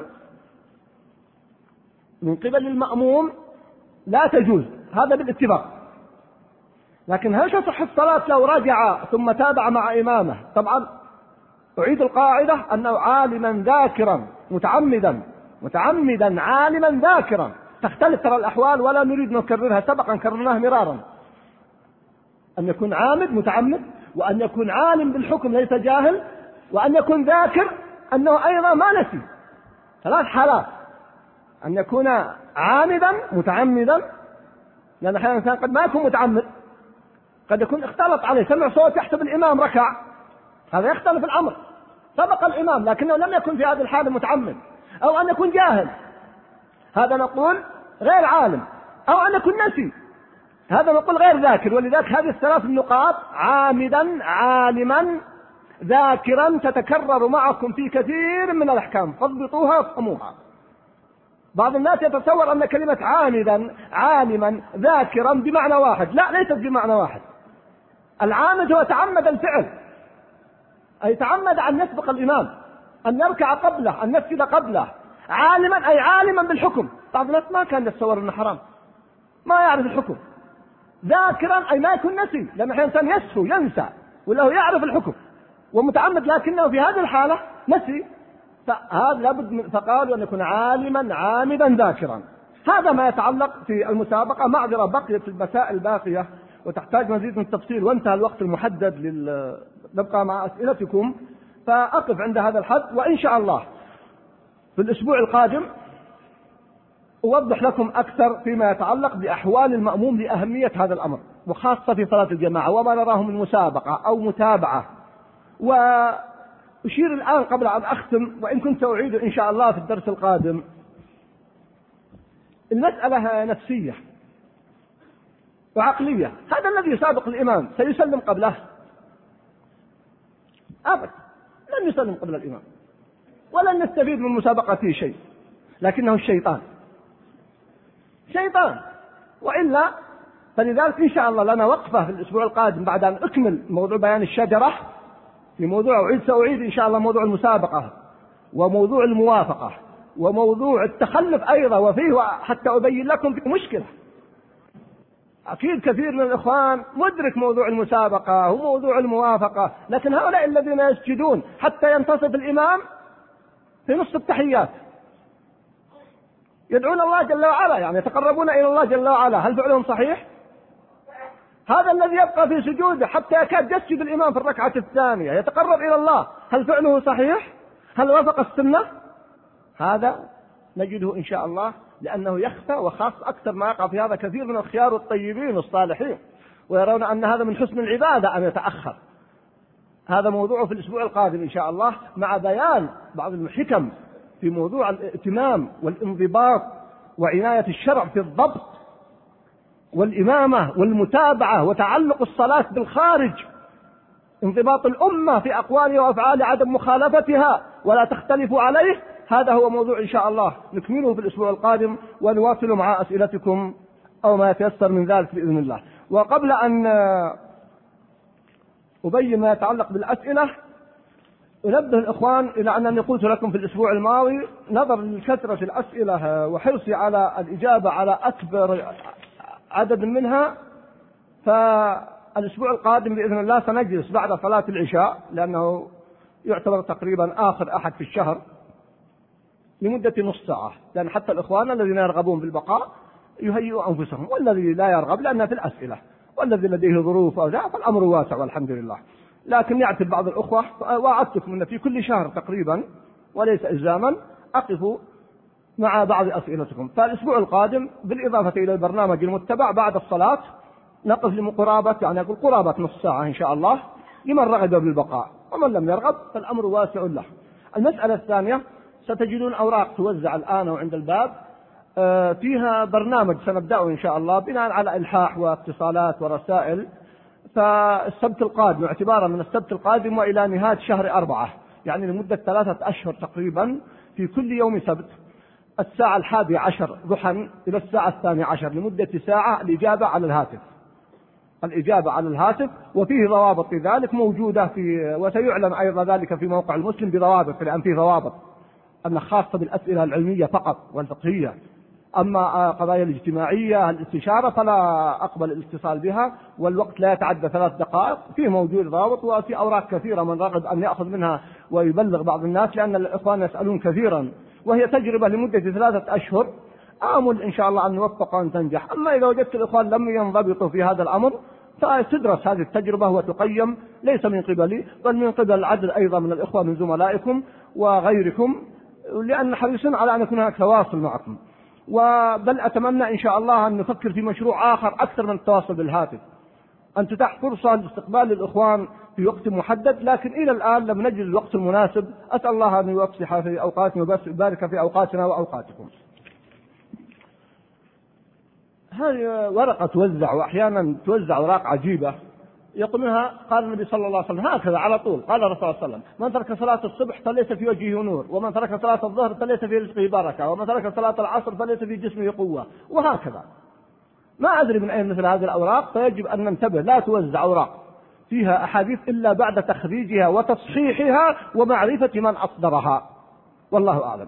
من قبل المأموم لا تجوز، هذا بالاتفاق. لكن هل تصح الصلاة لو رجع ثم تابع مع إمامه؟ طبعا أعيد القاعدة أنه عالما ذاكرا متعمدا، متعمدا عالما ذاكرا، تختلف ترى الأحوال ولا نريد نكررها، سبقا كررناها مرارا. أن يكون عامد متعمد، وأن يكون عالم بالحكم ليس جاهل، وأن يكون ذاكر أنه أيضا ما نسي. ثلاث حالات: أن يكون عامدا متعمدا، لأن أحيانا الإنسان قد ما يكون متعمد، قد يكون اختلط عليه، سمع صوت يحسب الإمام ركع، هذا يختلف الأمر، سبق الإمام لكنه لم يكن في هذه الحالة متعمد. أو أن يكون جاهل، هذا نقول غير عالم. أو أن يكون نسي، هذا نقول غير ذاكر. ولذلك هذه الثلاث النقاط: عامدا، عالما، ذاكرا، تتكرر معكم في كثير من الأحكام، فاضبطوها وافهموها. بعض الناس يتصور أن كلمة عامدا، عالما، ذاكرا بمعنى واحد. لا، ليست بمعنى واحد. العامد هو تعمد الفعل، أي تعمد أن يسبق الإمام، أن يركع قبله، أن يسجد قبله. عالما أي عالما بالحكم. بعض الناس ما كان يتصور أنه حرام، ما يعرف الحكم. ذاكرا أي ما يكون نسي، لأن الإنسان يسهو ينسى ولا هو يعرف الحكم. ومتعمد لكنه في هذه الحالة نسي، فهذا لابد من، فقالوا أن يكون عالما عامدا ذاكرا. هذا ما يتعلق في المسابقة. معذرة، بقيت المسائل باقية وتحتاج مزيد من التفصيل، وانتهى الوقت المحدد لل... نبقى مع أسئلتكم، فأقف عند هذا الحد. وإن شاء الله في الأسبوع القادم أوضح لكم أكثر فيما يتعلق بأحوال المأموم لأهمية هذا الأمر، وخاصة في صلاة الجماعة، وما نراه من مسابقة أو متابعة. وأشير الآن قبل أن أختم، وإن كنت أعيد إن شاء الله في الدرس القادم، المسألة نفسية. وعقلية. هذا الذي يسابق الإمام سيسلم قبله؟ أبدا، لن يسلم قبل الإمام، ولن نستفيد من مسابقته شيء، لكنه الشيطان شيطان. وإلا فلذلك إن شاء الله لنا وقفة في الأسبوع القادم بعد أن أكمل موضوع بيان الشجرة، في موضوع أعيد سأعيد إن شاء الله موضوع المسابقة وموضوع الموافقة وموضوع التخلف أيضا، وفيه حتى أبين لكم في مشكلة. أكيد كثير من الإخوان مدرك موضوع المسابقة وموضوع الموافقة، لكن هؤلاء الذين يسجدون حتى ينتصف الإمام في نصف التحيات يدعون الله جل وعلا، يعني يتقربون إلى الله جل وعلا، هل فعلهم صحيح؟ هذا الذي يبقى في سجوده حتى يكاد يسجد الإمام في الركعة الثانية يتقرب إلى الله، هل فعله صحيح؟ هل وافق السنة؟ هذا نجده إن شاء الله لأنه يخفى، وخاص أكثر ما يقع في هذا كثير من الخيار الطيبين الصالحين، ويرون أن هذا من حسن العبادة أن يتأخر. هذا موضوعه في الأسبوع القادم إن شاء الله، مع بيان بعض الحكم في موضوع الائتمام والانضباط وعناية الشرع في الضبط والإمامة والمتابعة وتعلق الصلاة بالخارج، انضباط الأمة في أقوالها وأفعالها، عدم مخالفتها ولا تختلفوا عليه. هذا هو موضوع إن شاء الله نكمله في الأسبوع القادم، ونواصل مع أسئلتكم أو ما يتيسر من ذلك بإذن الله. وقبل أن أبين ما يتعلق بالأسئلة أنبه الإخوان إلى أنني قلت لكم في الأسبوع الماضي نظرا لكثرة الأسئلة وحرصي على الإجابة على أكبر عدد منها، فالأسبوع القادم بإذن الله سنجلس بعد صلاة العشاء، لأنه يعتبر تقريبا آخر أحد في الشهر، لمدة نص ساعة، لأن حتى الإخوان الذين يرغبون بالبقاء يهيئوا أنفسهم، والذي لا يرغب لأنها في الأسئلة، والذي لديه ظروف أو لا فالأمر واسع والحمد لله. لكن يعتب بعض الأخوة، وعدتكم أن في كل شهر تقريبا وليس إلزاما أقف مع بعض أسئلتكم. فالأسبوع القادم بالإضافة إلى البرنامج المتبع بعد الصلاة نقف لمقرابة، يعني أقول قرابة نص ساعة إن شاء الله لمن رغب بالبقاء، ومن لم يرغب فالأمر واسع له. المسألة الثانية، ستجدون أوراق توزع الآن وعند الباب فيها برنامج سنبدأه إن شاء الله بناء على إلحاح واتصالات ورسائل. فالسبت القادم اعتبارا من السبت القادم وإلى نهاية شهر أربعة، يعني لمدة ثلاثة أشهر تقريبا، في كل يوم سبت الساعة الحادية عشر ضحى إلى الساعة الثانية عشر لمدة ساعة الإجابة على الهاتف، الإجابة على الهاتف، وفيه ضوابط ذلك موجودة في، وسيعلن أيضا ذلك في موقع المسلم بضوابط، لأن فيه ضوابط أن خاصة بالأسئلة العلمية فقط والفقهية، أما قضايا الاجتماعية الاستشارة فلا أقبل الاتصال بها، والوقت لا يتعدى ثلاث دقائق. فيه موجود ضابط، وفي أوراق كثيرة من رغب أن يأخذ منها ويبلغ بعض الناس، لأن الإخوان يسألون كثيرا، وهي تجربة لمدة ثلاثة أشهر، آمل إن شاء الله أن نوفق وأن تنجح. أما إذا وجدت الإخوان لم ينضبطوا في هذا الأمر فتدرس هذه التجربة وتقيم، ليس من قبلي بل من قبل العدد أيضا من الإخوة من زملائكم وغيركم، لأن حريصون على أن يكون هناك تواصل معكم. وبل أتمنى إن شاء الله أن نفكر في مشروع آخر أكثر من التواصل بالهاتف، أن تتاح فرصة لاستقبال الإخوان في وقت محدد، لكن إلى الآن لم نجد الوقت المناسب. أسأل الله أن يوفق في أوقاتنا ويبارك في أوقاتنا وأوقاتكم. هذه ورقة توزع، وأحيانا توزع أوراق عجيبة يقولونها قال النبي صلى الله عليه وسلم هكذا على طول، قال الرسول صلى الله عليه وسلم من ترك صلاة الصبح فليس في وجهه نور، ومن ترك صلاة الظهر فليس في رزقه بركة، ومن ترك صلاة العصر فليس في جسمه قوة، وهكذا. ما أدري من أين مثل هذه الأوراق، فيجب أن ننتبه، لا توزع أوراق فيها أحاديث إلا بعد تخريجها وتصحيحها ومعرفة من أصدرها، والله أعلم.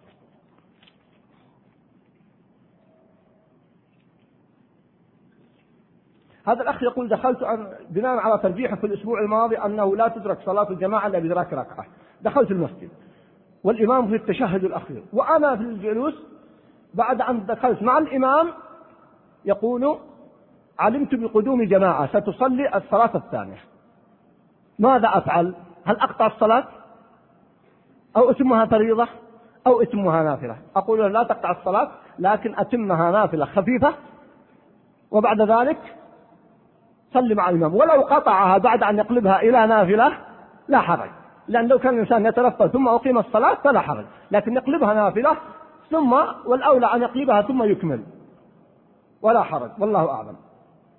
هذا الأخ يقول دخلت بناء على ترجيحه في الأسبوع الماضي أنه لا تدرك صلاة الجماعة إلا بإدراك ركعة، دخلت المسجد والإمام في التشهد الأخير، وأنا في الجلوس بعد أن دخلت مع الإمام يقول علمت بقدوم جماعة ستصلي الصلاة الثانية، ماذا أفعل؟ هل أقطع الصلاة أو أتمها فريضة أو أتمها نافلة؟ أقول له لا تقطع الصلاة، لكن أتمها نافلة خفيفة، وبعد ذلك صلي مع الإمام، ولو قطعها بعد أن يقلبها إلى نافلة لا حرج، لأن لو كان الإنسان يتلفظ ثم أقيم الصلاة فلا حرج، لكن يقلبها نافلة ثم، والأولى أن يقلبها ثم يكمل، ولا حرج، والله أعلم.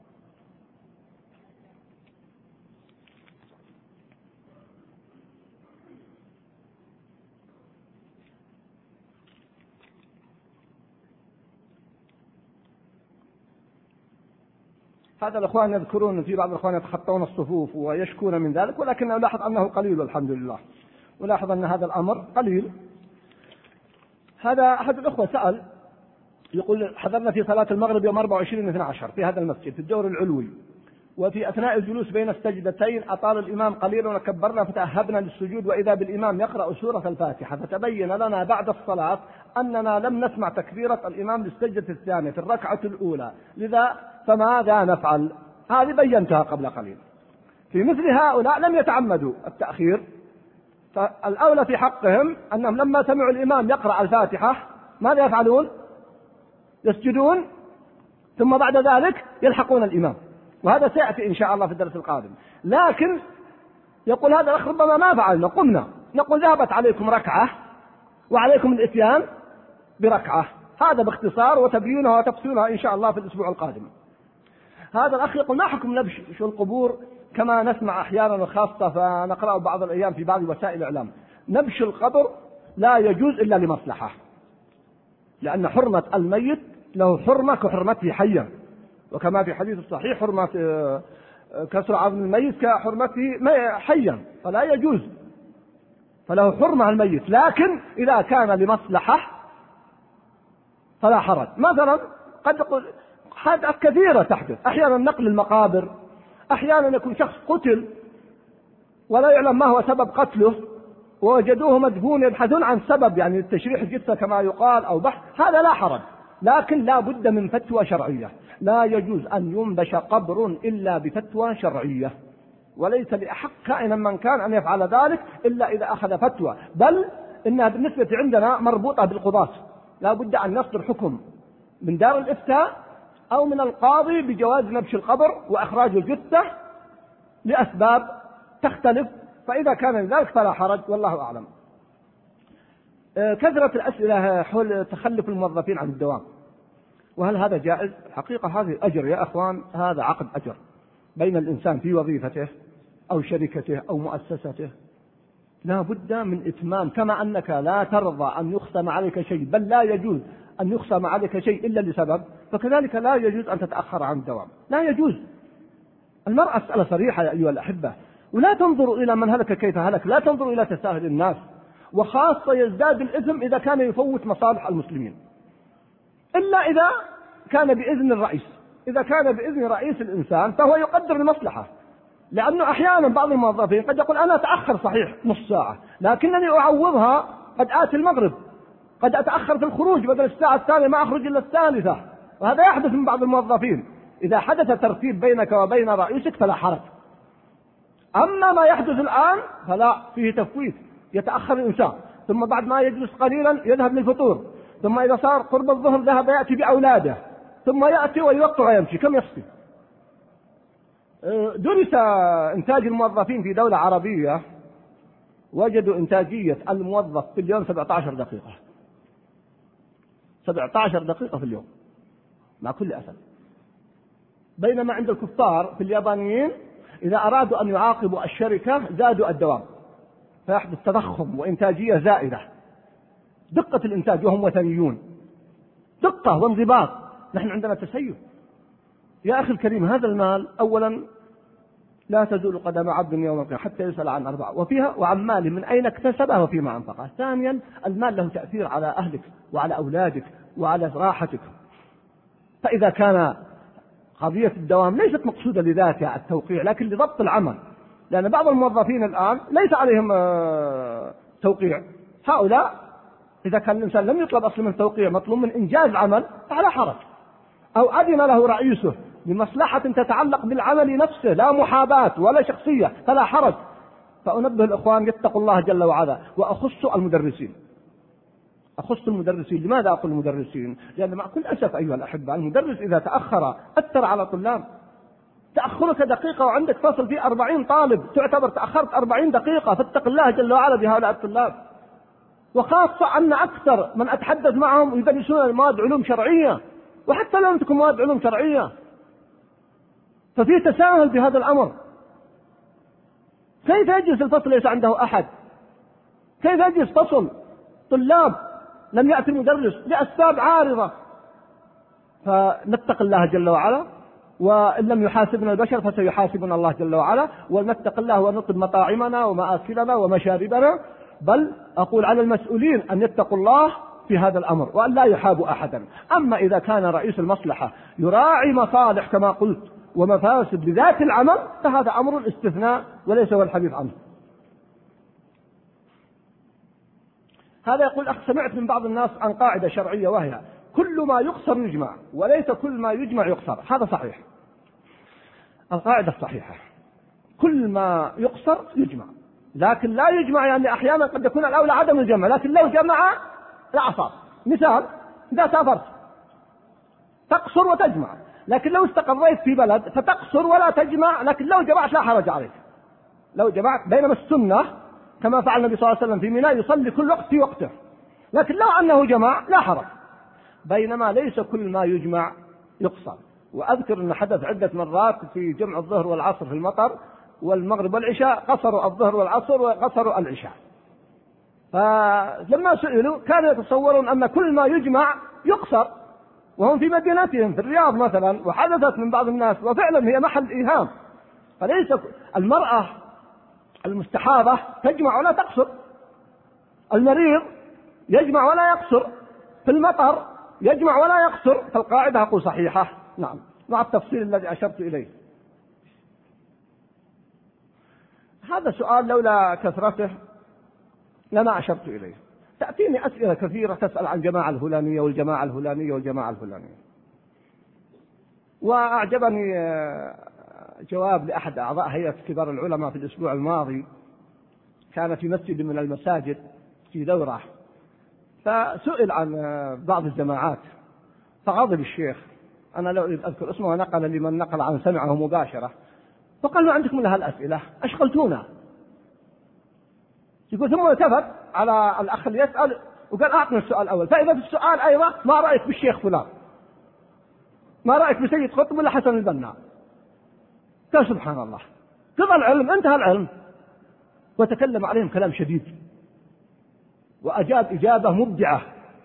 هذا الإخوان يذكرون في بعض الإخوان يتخطون الصفوف ويشكون من ذلك، ولكن ألاحظ أنه قليل والحمد لله، ولاحظ أن هذا الأمر قليل. هذا أحد الأخوة سأل يقول حضرنا في صلاة المغرب يوم أربعة وعشرين اثني عشر في هذا المسجد في الدور العلوي، وفي أثناء الجلوس بين السجدتين أطال الإمام قليلا وكبرنا فتأهبنا للسجود، وإذا بالإمام يقرأ سورة الفاتحة، فتبين لنا بعد الصلاة أننا لم نسمع تكبيرة الإمام للسجدة الثانية في الركعة الأولى، لذا فماذا نفعل؟ هذه بينتها قبل قليل. في مثل هؤلاء لم يتعمدوا التأخير، فالأولى في حقهم أنهم لما سمعوا الإمام يقرأ الفاتحة ماذا يفعلون؟ يسجدون، ثم بعد ذلك يلحقون الإمام، وهذا سيأتي إن شاء الله في الدرس القادم. لكن يقول هذا الأخ ربما ما فعلنا، قمنا نقول ذهبت عليكم ركعة وعليكم الإتيان بركعة، هذا باختصار، وتبيينها وتفصيلها إن شاء الله في الأسبوع القادم. هذا الأخ يقول ما حكم نبش شو القبور كما نسمع أحيانا وخاصة فنقرأ بعض الأيام في بعض وسائل الإعلام؟ نبش القبر لا يجوز إلا لمصلحة، لأن حرمة الميت له حرمة كحرمته حيا، وكما في حديث الصحيح حرمة كسر عظم الميت كحرمته حيا، فلا يجوز، فله حرمة الميت. لكن إذا كان لمصلحة فلا حرج. مثلا قد يقول حادثة كثيرة تحدث، أحيانا نقل المقابر، أحيانا يكون شخص قتل ولا يعلم ما هو سبب قتله ووجدوه مدفون، يبحثون عن سبب يعني تشريح الجثة كما يقال أو بحث، هذا لا حرج، لكن لا بد من فتوى شرعية. لا يجوز أن ينبش قبر إلا بفتوى شرعية، وليس لأحق كائنا من كان أن يفعل ذلك إلا إذا أخذ فتوى، بل إنها بالنسبة عندنا مربوطة بالقضاة، لا بد أن يصدر حكم من دار الإفتاء أو من القاضي بجواز نبش القبر وإخراج الجثة لأسباب تختلف، فإذا كان ذلك فلا حرج، والله أعلم. كثرة الأسئلة حول تخلف الموظفين عن الدوام، وهل هذا جائز؟ الحقيقة هذه أجر يا أخوان، هذا عقد أجر بين الإنسان في وظيفته أو شركته أو مؤسسته، لا بد من إتمام. كما أنك لا ترضى أن يختم عليك شيء، بل لا يجوز أن يختم عليك شيء إلا لسبب، فكذلك لا يجوز أن تتأخر عن الدوام، لا يجوز. المرأة مسألة صريحة يا أيها الأحبة، ولا تنظروا إلى من هلك كيف هلك، لا تنظروا إلى تساهل الناس، وخاصة يزداد الإثم إذا كان يفوت مصالح المسلمين، إلا إذا كان بإذن الرئيس. إذا كان بإذن رئيس الإنسان فهو يقدر المصلحة، لأنه أحيانا بعض الموظفين قد يقول أنا أتأخر صحيح نص ساعة، لكنني أعوضها، قد آتي المغرب، قد أتأخر في الخروج، بدل الساعة الثانية ما أخرج إلا الثالثة، وهذا يحدث من بعض الموظفين. إذا حدث ترتيب بينك وبين رئيسك فلا حرج. أما ما يحدث الآن فلا، فيه تفويت، يتأخر الإنسان، ثم بعد ما يجلس قليلا يذهب للفطور، ثم إذا صار قرب الظهر ذهب يأتي بأولاده، ثم يأتي ويوقع ويمشي، كم يصفي؟ درس إنتاج الموظفين في دولة عربية، وجدوا إنتاجية الموظف في اليوم سبعة عشر دقيقة، سبعة عشر دقيقة في اليوم مع كل أسف. بينما عند الكفار في اليابانيين إذا أرادوا أن يعاقبوا الشركة زادوا الدوام، فيحدث تضخم وإنتاجية زائدة، دقة الإنتاج، وهم وثنيون، دقة وانضباط. نحن عندنا تسيب. يا أخي الكريم، هذا المال أولا لا تزول قدم عبد يوم القيامة حتى يسأل عن أربعة، وفيها وعن ماله من أين اكتسبه وفيما أنفقه. ثانيا المال له تأثير على أهلك وعلى أولادك وعلى راحتك، فإذا كان قضية الدوام ليست مقصودة لذاتها التوقيع، لكن لضبط العمل، لأن بعض الموظفين الآن ليس عليهم توقيع، هؤلاء إذا كان الإنسان لم يطلب أصلا من توقيع، مطلوب من إنجاز عمل، فلا حرج، أو أذن له رئيسه لمصلحة تتعلق بالعمل نفسه لا محاباة ولا شخصية، فلا حرج. فأنبه الإخوان يتقوا الله جل وعلا. وأخص المدرسين، أخص المدرسين. لماذا أقول المدرسين؟ لأن مع كل أسف أيها الأحبة المدرس إذا تأخر أثر على طلاب. تأخرك دقيقة وعندك فصل فيه أربعين طالب تعتبر تأخرت أربعين دقيقة، فاتق الله جل وعلا بهؤلاء الطلاب. وخاصة أن أكثر من أتحدث معهم يدرسون مواد علوم شرعية، وحتى لو تكون مواد علوم شرعية ففي تساهل بهذا الأمر. كيف يجلس الفصل ليس عنده أحد؟ كيف يجلس فصل طلاب لم يأتي المدرس لأسباب عارضة؟ فنتق الله جل وعلا وإن لم يحاسبنا البشر فسيحاسبنا الله جل وعلا، ولنتق الله ونطب مطاعمنا ومآكلنا ومشاربنا، بل أقول على المسؤولين أن يتقوا الله في هذا الأمر وأن لا يحابوا أحدا. أما إذا كان رئيس المصلحة يراعي مصالح كما قلت ومفاسد بذات العمل فهذا أمر استثناء وليس هو الحديث عنه. هذا يقول أخ سمعت من بعض الناس عن قاعدة شرعية وهي كل ما يقصر يجمع وليس كل ما يجمع يقصر. هذا صحيح، القاعدة الصحيحة كل ما يقصر يجمع، لكن لا يجمع يعني أحيانا قد يكون الأولى عدم الجمع، لكن لو جمع لا أصاب. مثال إذا سافرت تقصر وتجمع، لكن لو استقريت في بلد فتقصر ولا تجمع، لكن لو جمعت لا حرج عليك لو جمعت. بينما السنة كما فعل النبي صلى الله عليه وسلم في منى يصلي كل وقت في وقته، لكن لو أنه جمع لا حرج. بينما ليس كل ما يجمع يقصر. وأذكر أن حدث عدة مرات في جمع الظهر والعصر في المطر والمغرب والعشاء قصروا الظهر والعصر وقصروا العشاء، فلما سئلوا كانوا يتصورون أن كل ما يجمع يقصر وهم في مدينتهم في الرياض مثلا، وحدثت من بعض الناس وفعلا هي محل إيهام. فليس المرأة المستحاضة تجمع ولا تقصر، المريض يجمع ولا يقصر، في المطر يجمع ولا يقصر. فالقاعدة أقول صحيحة نعم مع التفصيل الذي أشرت إليه. هذا سؤال لولا كثرته لما أشرت إليه. تأتيني أسئلة كثيرة تسأل عن الجماعة الفلانية والجماعة الفلانية والجماعة الفلانية. وأعجبني جواب لأحد أعضاء هيئة كبار العلماء في الأسبوع الماضي، كان في مسجد من المساجد في دورة، فسئل عن بعض الجماعات فغضب الشيخ، أنا لا أريد أذكر اسمه، ونقل لمن نقل عن سمعه مباشرة، فقال له عندكم لها الأسئلة أشغلتونا. يقول ثم التفت على الأخ اللي يسأل وقال أعطني السؤال الأول، فإذا في السؤال أيضا ما رأيك بالشيخ فلان، ما رأيك بسيد قطب ولا حسن البنا؟ قال سبحان الله، قضى العلم انتهى العلم. وتكلم عليهم كلام شديد وأجاب إجابة مبدعة،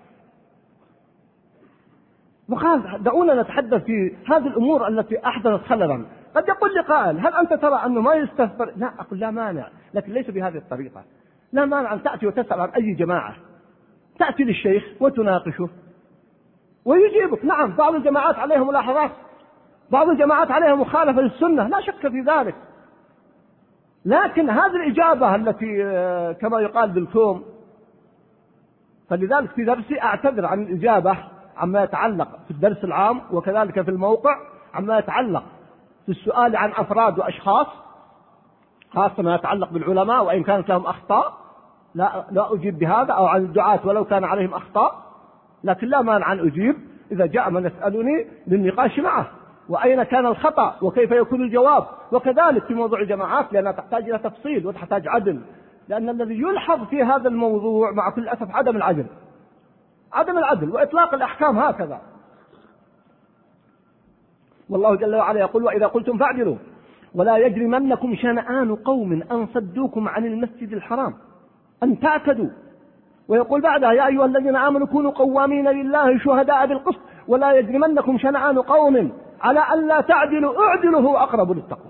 وقال دعونا نتحدث في هذه الأمور التي أحدثت خللا. قد يقول لي قائل هل أنت ترى أنه ما يستثمر؟ لا، أقول لا مانع، لكن ليس بهذه الطريقة. لا مانع أن تأتي وتسأل عن أي جماعة، تأتي للشيخ وتناقشه ويجيبك. نعم بعض الجماعات عليها ملاحظات، بعض الجماعات عليها مخالفة للسنة، لا شك في ذلك، لكن هذه الإجابة التي كما يقال بالكوم. فلذلك في درسي أعتذر عن الإجابة عما يتعلق في الدرس العام، وكذلك في الموقع عما يتعلق في السؤال عن أفراد وأشخاص، خاصة ما يتعلق بالعلماء وإن كانت لهم أخطاء لا, لا أجيب بهذا، أو عن الدعاة ولو كان عليهم أخطاء، لكن لا مانع أن أجيب إذا جاء من يسألني للنقاش معه وأين كان الخطأ وكيف يكون الجواب. وكذلك في موضوع الجماعات لأنها تحتاج إلى تفصيل وتحتاج عدل، لأن الذي يلحظ في هذا الموضوع مع كل أسف عدم العدل، عدم العدل وإطلاق الأحكام هكذا. والله جل وعلا يقول وإذا قلتم فاعدلوا ولا يجرمنكم شنآن قوم أن صدوكم عن المسجد الحرام أن تعتدوا. ويقول بعدها يا أيها الذين آمنوا كونوا قوامين لله شهداء بالقسط ولا يجرمنكم شنآن قوم على أن لا تعدلوا اعدلوا هو أقرب للتقوى.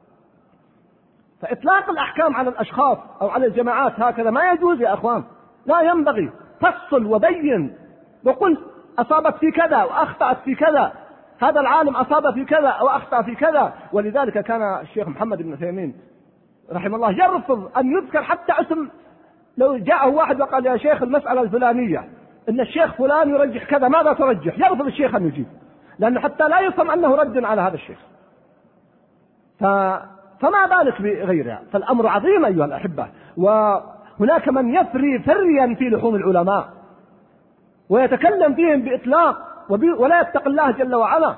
فإطلاق الأحكام على الأشخاص أو على الجماعات هكذا ما يجوز يا أخوان، لا ينبغي. فصل وبين وقل أصابت في كذا وأخطأت في كذا، هذا العالم أصاب في كذا وأخطأ في كذا. ولذلك كان الشيخ محمد بن عثيمين رحمه الله يرفض أن يذكر حتى اسم، لو جاءه واحد وقال يا شيخ المسألة الفلانية إن الشيخ فلان يرجح كذا ماذا ترجح، يرفض الشيخ أن يجيب، لأنه حتى لا يفهم أنه رد على هذا الشيخ. ف... فما بالك بغيرها. فالأمر عظيم أيها الأحبة، وهناك من يفري فريا في لحوم العلماء ويتكلم فيهم بإطلاق ولا يتقي الله جل وعلا.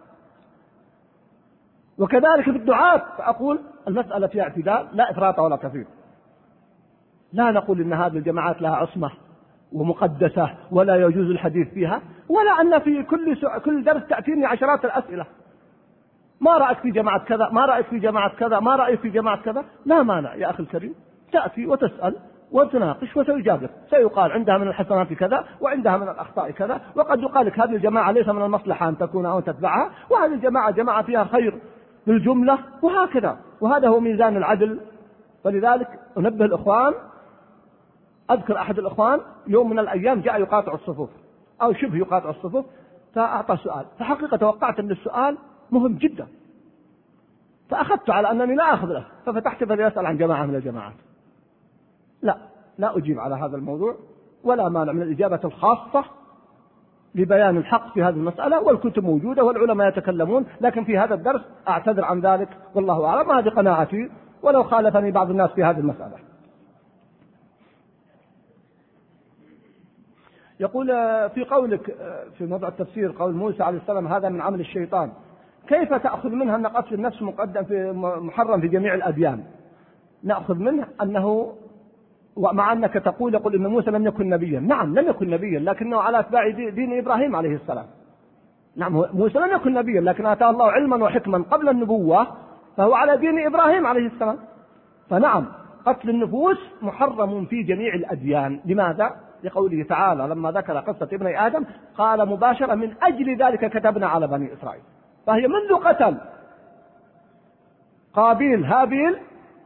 وكذلك في الدعاة فأقول المسألة فيها اعتدال، لا إفراط ولا تفريط. لا نقول إن هذه الجماعات لها عصمة ومقدسة ولا يجوز الحديث فيها، ولا أن في كل سع... كل درس تأتيني عشرات الأسئلة، ما رأيك في جماعة كذا، ما رأيك في جماعة كذا، ما رأيك في جماعة كذا. لا مانع يا أخي الكريم، تأتي وتسأل وتناقش وسيجاب لك، سيقال عندها من الحسنات كذا وعندها من الأخطاء كذا، وقد يقال لك هذه الجماعة ليس من المصلحة أن تكون أو تتبعها، وهذه الجماعة جماعة فيها خير بالجملة، وهكذا. وهذا هو ميزان العدل. ولذلك أنبه الإخوان. أذكر أحد الإخوان يوم من الأيام جاء يقاطع الصفوف أو شبه يقاطع الصفوف، فأعطى سؤال، فحقيقة توقعت أن السؤال مهم جدا، فأخذت على أنني لا أخذ له، ففتحت فليسأل عن جماعة من الجماعات. لا لا أجيب على هذا الموضوع، ولا مانع من الإجابة الخاصة لبيان الحق في هذه المسألة، والكتب موجودة والعلماء يتكلمون، لكن في هذا الدرس أعتذر عن ذلك والله أعلم. هذه قناعتي، ولو خالفني بعض الناس في هذه المسألة. يقول في قولك في موضوع التفسير قول موسى عليه السلام هذا من عمل الشيطان، كيف تأخذ منها أن قتل النفس مقدم في محرم في جميع الأديان؟ نأخذ منه أنه، ومع أنك تقول يقول إن موسى لم يكن نبيا، نعم لم يكن نبيا، لكنه على أتباع دين إبراهيم عليه السلام. نعم موسى لم يكن نبيا، لكن آتاه الله علما وحكما قبل النبوة، فهو على دين إبراهيم عليه السلام. فنعم قتل النفوس محرم في جميع الأديان. لماذا؟ لقوله تعالى لما ذكر قصة ابني آدم قال مباشرة من أجل ذلك كتبنا على بني إسرائيل. فهي منذ قتل قابيل هابيل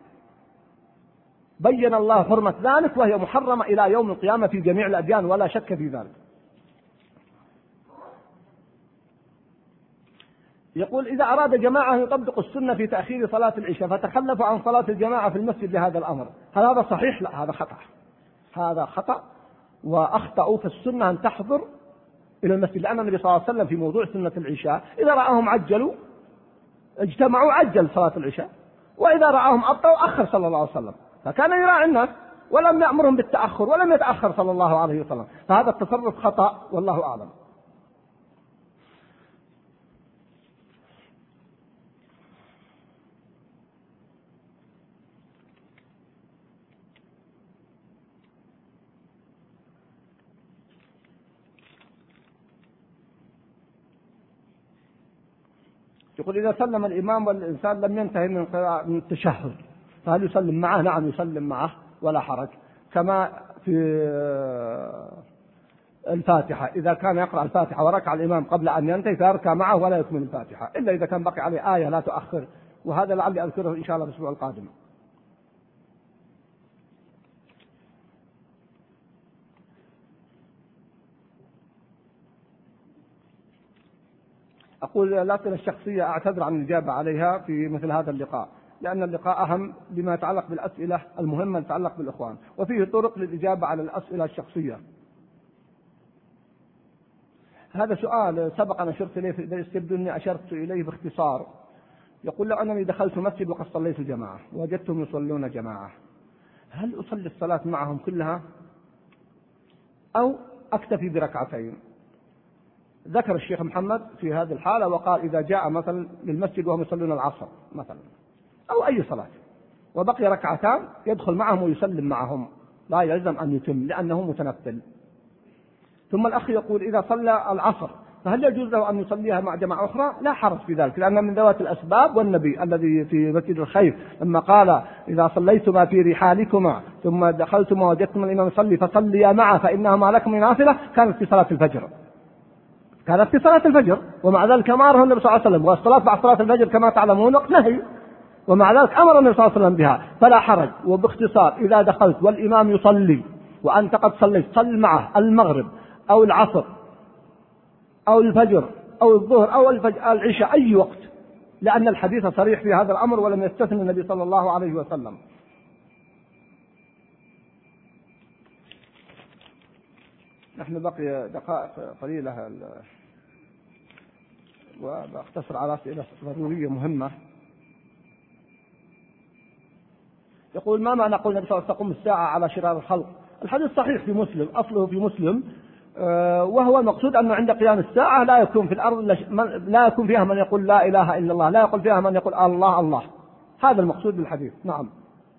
بين الله حرمة ذلك، وهي محرمة إلى يوم القيامة في جميع الأديان ولا شك في ذلك. يقول إذا أراد جماعة يطبق السنة في تأخير صلاة العشاء فتخلفوا عن صلاة الجماعة في المسجد لهذا الأمر، هل هذا صحيح؟ لا، هذا خطأ، هذا خطأ، وأخطأوا في السنة أن تحضر إلى المسجد، لأن النبي صلى الله عليه وسلم في موضوع سنة العشاء إذا رآهم عجلوا اجتمعوا عجل صلاة العشاء، وإذا رآهم أبطأوا أخر صلى الله عليه وسلم، فكان يراعي الناس ولم يأمرهم بالتأخر ولم يتأخر صلى الله عليه وسلم، فهذا التصرف خطأ والله أعلم. يقول إذا سلم الإمام والإنسان لم ينتهي من قراءة من التشهد فهل يسلم معه؟ نعم يسلم معه ولا حرج، كما في الفاتحة إذا كان يقرأ الفاتحة وركع الإمام قبل أن ينتهي فيركع معه ولا يكمل الفاتحة، إلا إذا كان بقي عليه آية لا تؤخر، وهذا لعلي أذكره إن شاء الله الأسبوع القادم. أقول الأسئلة الشخصية أعتذر عن الإجابة عليها في مثل هذا اللقاء، لأن اللقاء أهم بما يتعلق بالأسئلة المهمة تتعلق بالإخوان، وفيه طرق للإجابة على الأسئلة الشخصية. هذا سؤال سبق أن أشرت إليه، يبدو أني أشرت إليه باختصار. يقول لو أنني دخلت مسجد وقد صليت جماعة ووجدتهم يصلون جماعة، هل أصلي الصلاة معهم كلها أو أكتفي بركعتين؟ ذكر الشيخ محمد في هذه الحالة وقال إذا جاء مثلا للمسجد وهم يصلون العصر مثلا أو أي صلاة وبقي ركعتان يدخل معهم ويسلم معهم، لا يلزم أن يتم لأنه متنفل. ثم الأخ يقول إذا صلى العصر فهل يجوز له أن يصليها مع جماعة أخرى؟ لا حرج في ذلك، لأن من ذوات الأسباب، والنبي الذي في مسجد الخيف لما قال إذا صليتما في رحالكما ثم دخلتما وجدتما الإمام يصلي فصليا معه فإنهما لكم نافلة، كانت في صلاة الفجر، كانت في صلاة الفجر، ومع ذلك أمره النبي صلى الله عليه وسلم، والصلاة بعد صلاة الفجر كما تعلمون وقت نهي، ومع ذلك أمر النبي صلى الله عليه وسلم بها، فلا حرج. وباختصار إذا دخلت والإمام يصلي وأنت قد صليت صل معه المغرب أو العصر أو الفجر أو الظهر أو العشاء أي وقت، لأن الحديث صريح في هذا الأمر ولم يستثني النبي صلى الله عليه وسلم. نحن بقي دقائق قليلة وبختصر على أسئلة ضرورية مهمة. يقول ما معنى قول النبي صلى الله عليه وسلم تقوم الساعة على شرار الخلق؟ الحديث صحيح في مسلم، أصله في مسلم، وهو المقصود أنه عند قيام الساعة لا يكون في الأرض لا يكون فيها من يقول لا إله إلا الله، لا يقول فيها من يقول الله الله، هذا المقصود بالحديث. نعم.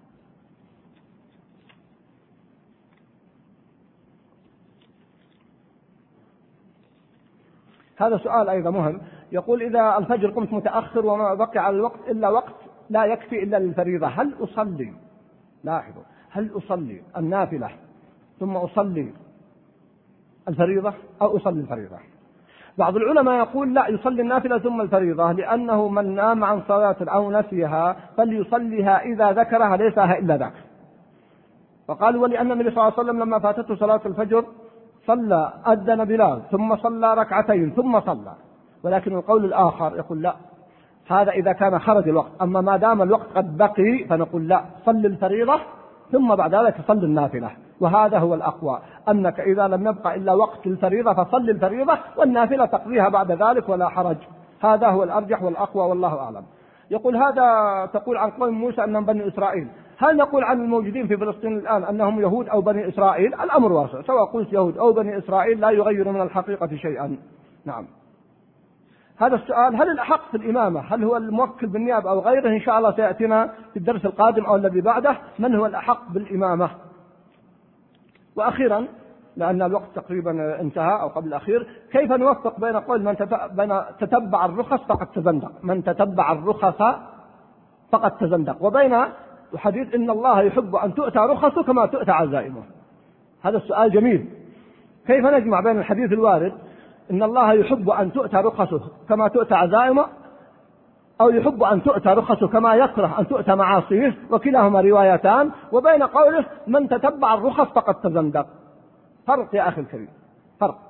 هذا سؤال أيضا مهم. يقول إذا الفجر قمت متأخر وما بقي على الوقت إلا وقت لا يكفي إلا للفريضة، هل أصلي؟ لاحظوا، هل أصلي النافلة ثم أصلي الفريضة أو أصلي الفريضة؟ بعض العلماء يقول لا، يصلي النافلة ثم الفريضة، لأنه من نام عن صلاة أو نسيها فليصليها إذا ذكرها ليس إلا ذاك. وقالوا ولأن النبي صلى الله عليه وسلم لما فاتته صلاة الفجر صلى أذن بلال ثم صلى ركعتين ثم صلى. ولكن القول الآخر يقول لا، هذا إذا كان خرج الوقت، أما ما دام الوقت قد بقي فنقول لا، صل الفريضة ثم بعد ذلك صل النافلة. وهذا هو الأقوى، أنك إذا لم يبقى إلا وقت الفريضة فصل الفريضة والنافلة تقضيها بعد ذلك ولا حرج. هذا هو الأرجح والأقوى والله أعلم. يقول هذا تقول عن قوم موسى أنهم بني إسرائيل، هل نقول عن الموجودين في فلسطين الآن أنهم يهود أو بني إسرائيل؟ الأمر واسع، سواء قلت يهود أو بني إسرائيل لا يغير من الحقيقة شيئا. نعم. هذا السؤال، هل الأحق في الإمامة هل هو الموكل بالنيابة أو غيره؟ إن شاء الله سيأتينا في الدرس القادم أو الذي بعده من هو الأحق بالإمامة. وأخيرا لأن الوقت تقريبا انتهى أو قبل الأخير، كيف نوفق بين قول من تتبع الرخص فقد تزندق، من تتبع الرخص فقد تزندق، وبين حديث إن الله يحب أن تؤتى رخصه كما تؤتى عزائمه؟ هذا السؤال جميل. كيف نجمع بين الحديث الوارد إن الله يحب أن تؤتى رخصه كما تؤتى عزائمه، أو يحب أن تؤتى رخصه كما يكره أن تؤتى معاصيه، وكلاهما روايتان، وبين قوله من تتبع الرخص فقد تزندق؟ فرق يا أخي الكريم، فرق.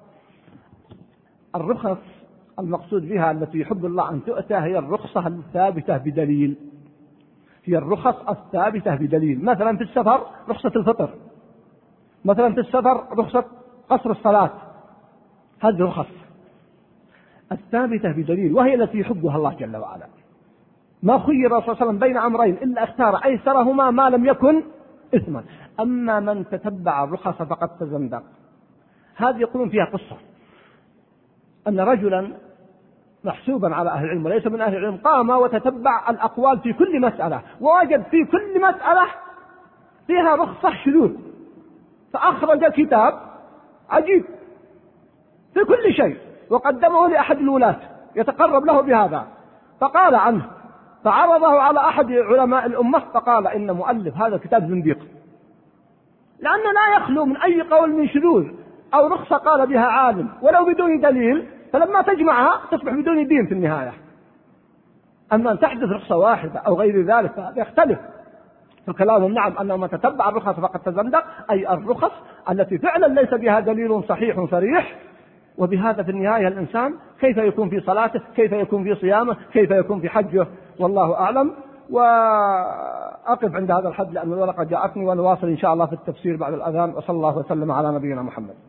الرخص المقصود بها التي يحب الله أن تؤتى هي الرخصة الثابتة بدليل، هي الرخص الثابتة بدليل. مثلا في السفر رخصة الفطر، مثلا في السفر رخصة قصر الصلاة، هذه رخص الثابتة بدليل، وهي التي يحبها الله جل وعلا. ما خير الرسول صلى الله عليه وسلم بين أمرين إلا اختار أيسرهما ما لم يكن إثما. أما من تتبع الرخص فقد تزندق، هذه يقولون فيها قصة أن رجلا محسوبا على أهل العلم وليس من أهل العلم قام وتتبع الأقوال في كل مسألة، ووجد في كل مسألة فيها رخصة شذوذ، فأخرج كتاب عجيب في كل شيء وقدمه لأحد الولاة يتقرب له بهذا، فقال عنه، فعرضه على أحد علماء الأمة فقال إن مؤلف هذا الكتاب زنديق، لأنه لا يخلو من أي قول من شذوذ أو رخصة قال بها عالم ولو بدون دليل، فلما تجمعها تصبح بدون دين في النهاية. أما أن تحدث رخصة واحدة أو غير ذلك فهذا يختلف. فكلام نعم أنه من تتبع الرخص فقد تزندق، أي الرخص التي فعلا ليس بها دليل صحيح صريح، وبهذا في النهاية الإنسان كيف يكون في صلاته، كيف يكون في صيامه، كيف يكون في حجه، والله أعلم. وأقف عند هذا الحد لأن الورقة جاءتني، ونواصل إن شاء الله في التفسير بعد الأذان. وصلى الله وسلم على نبينا محمد.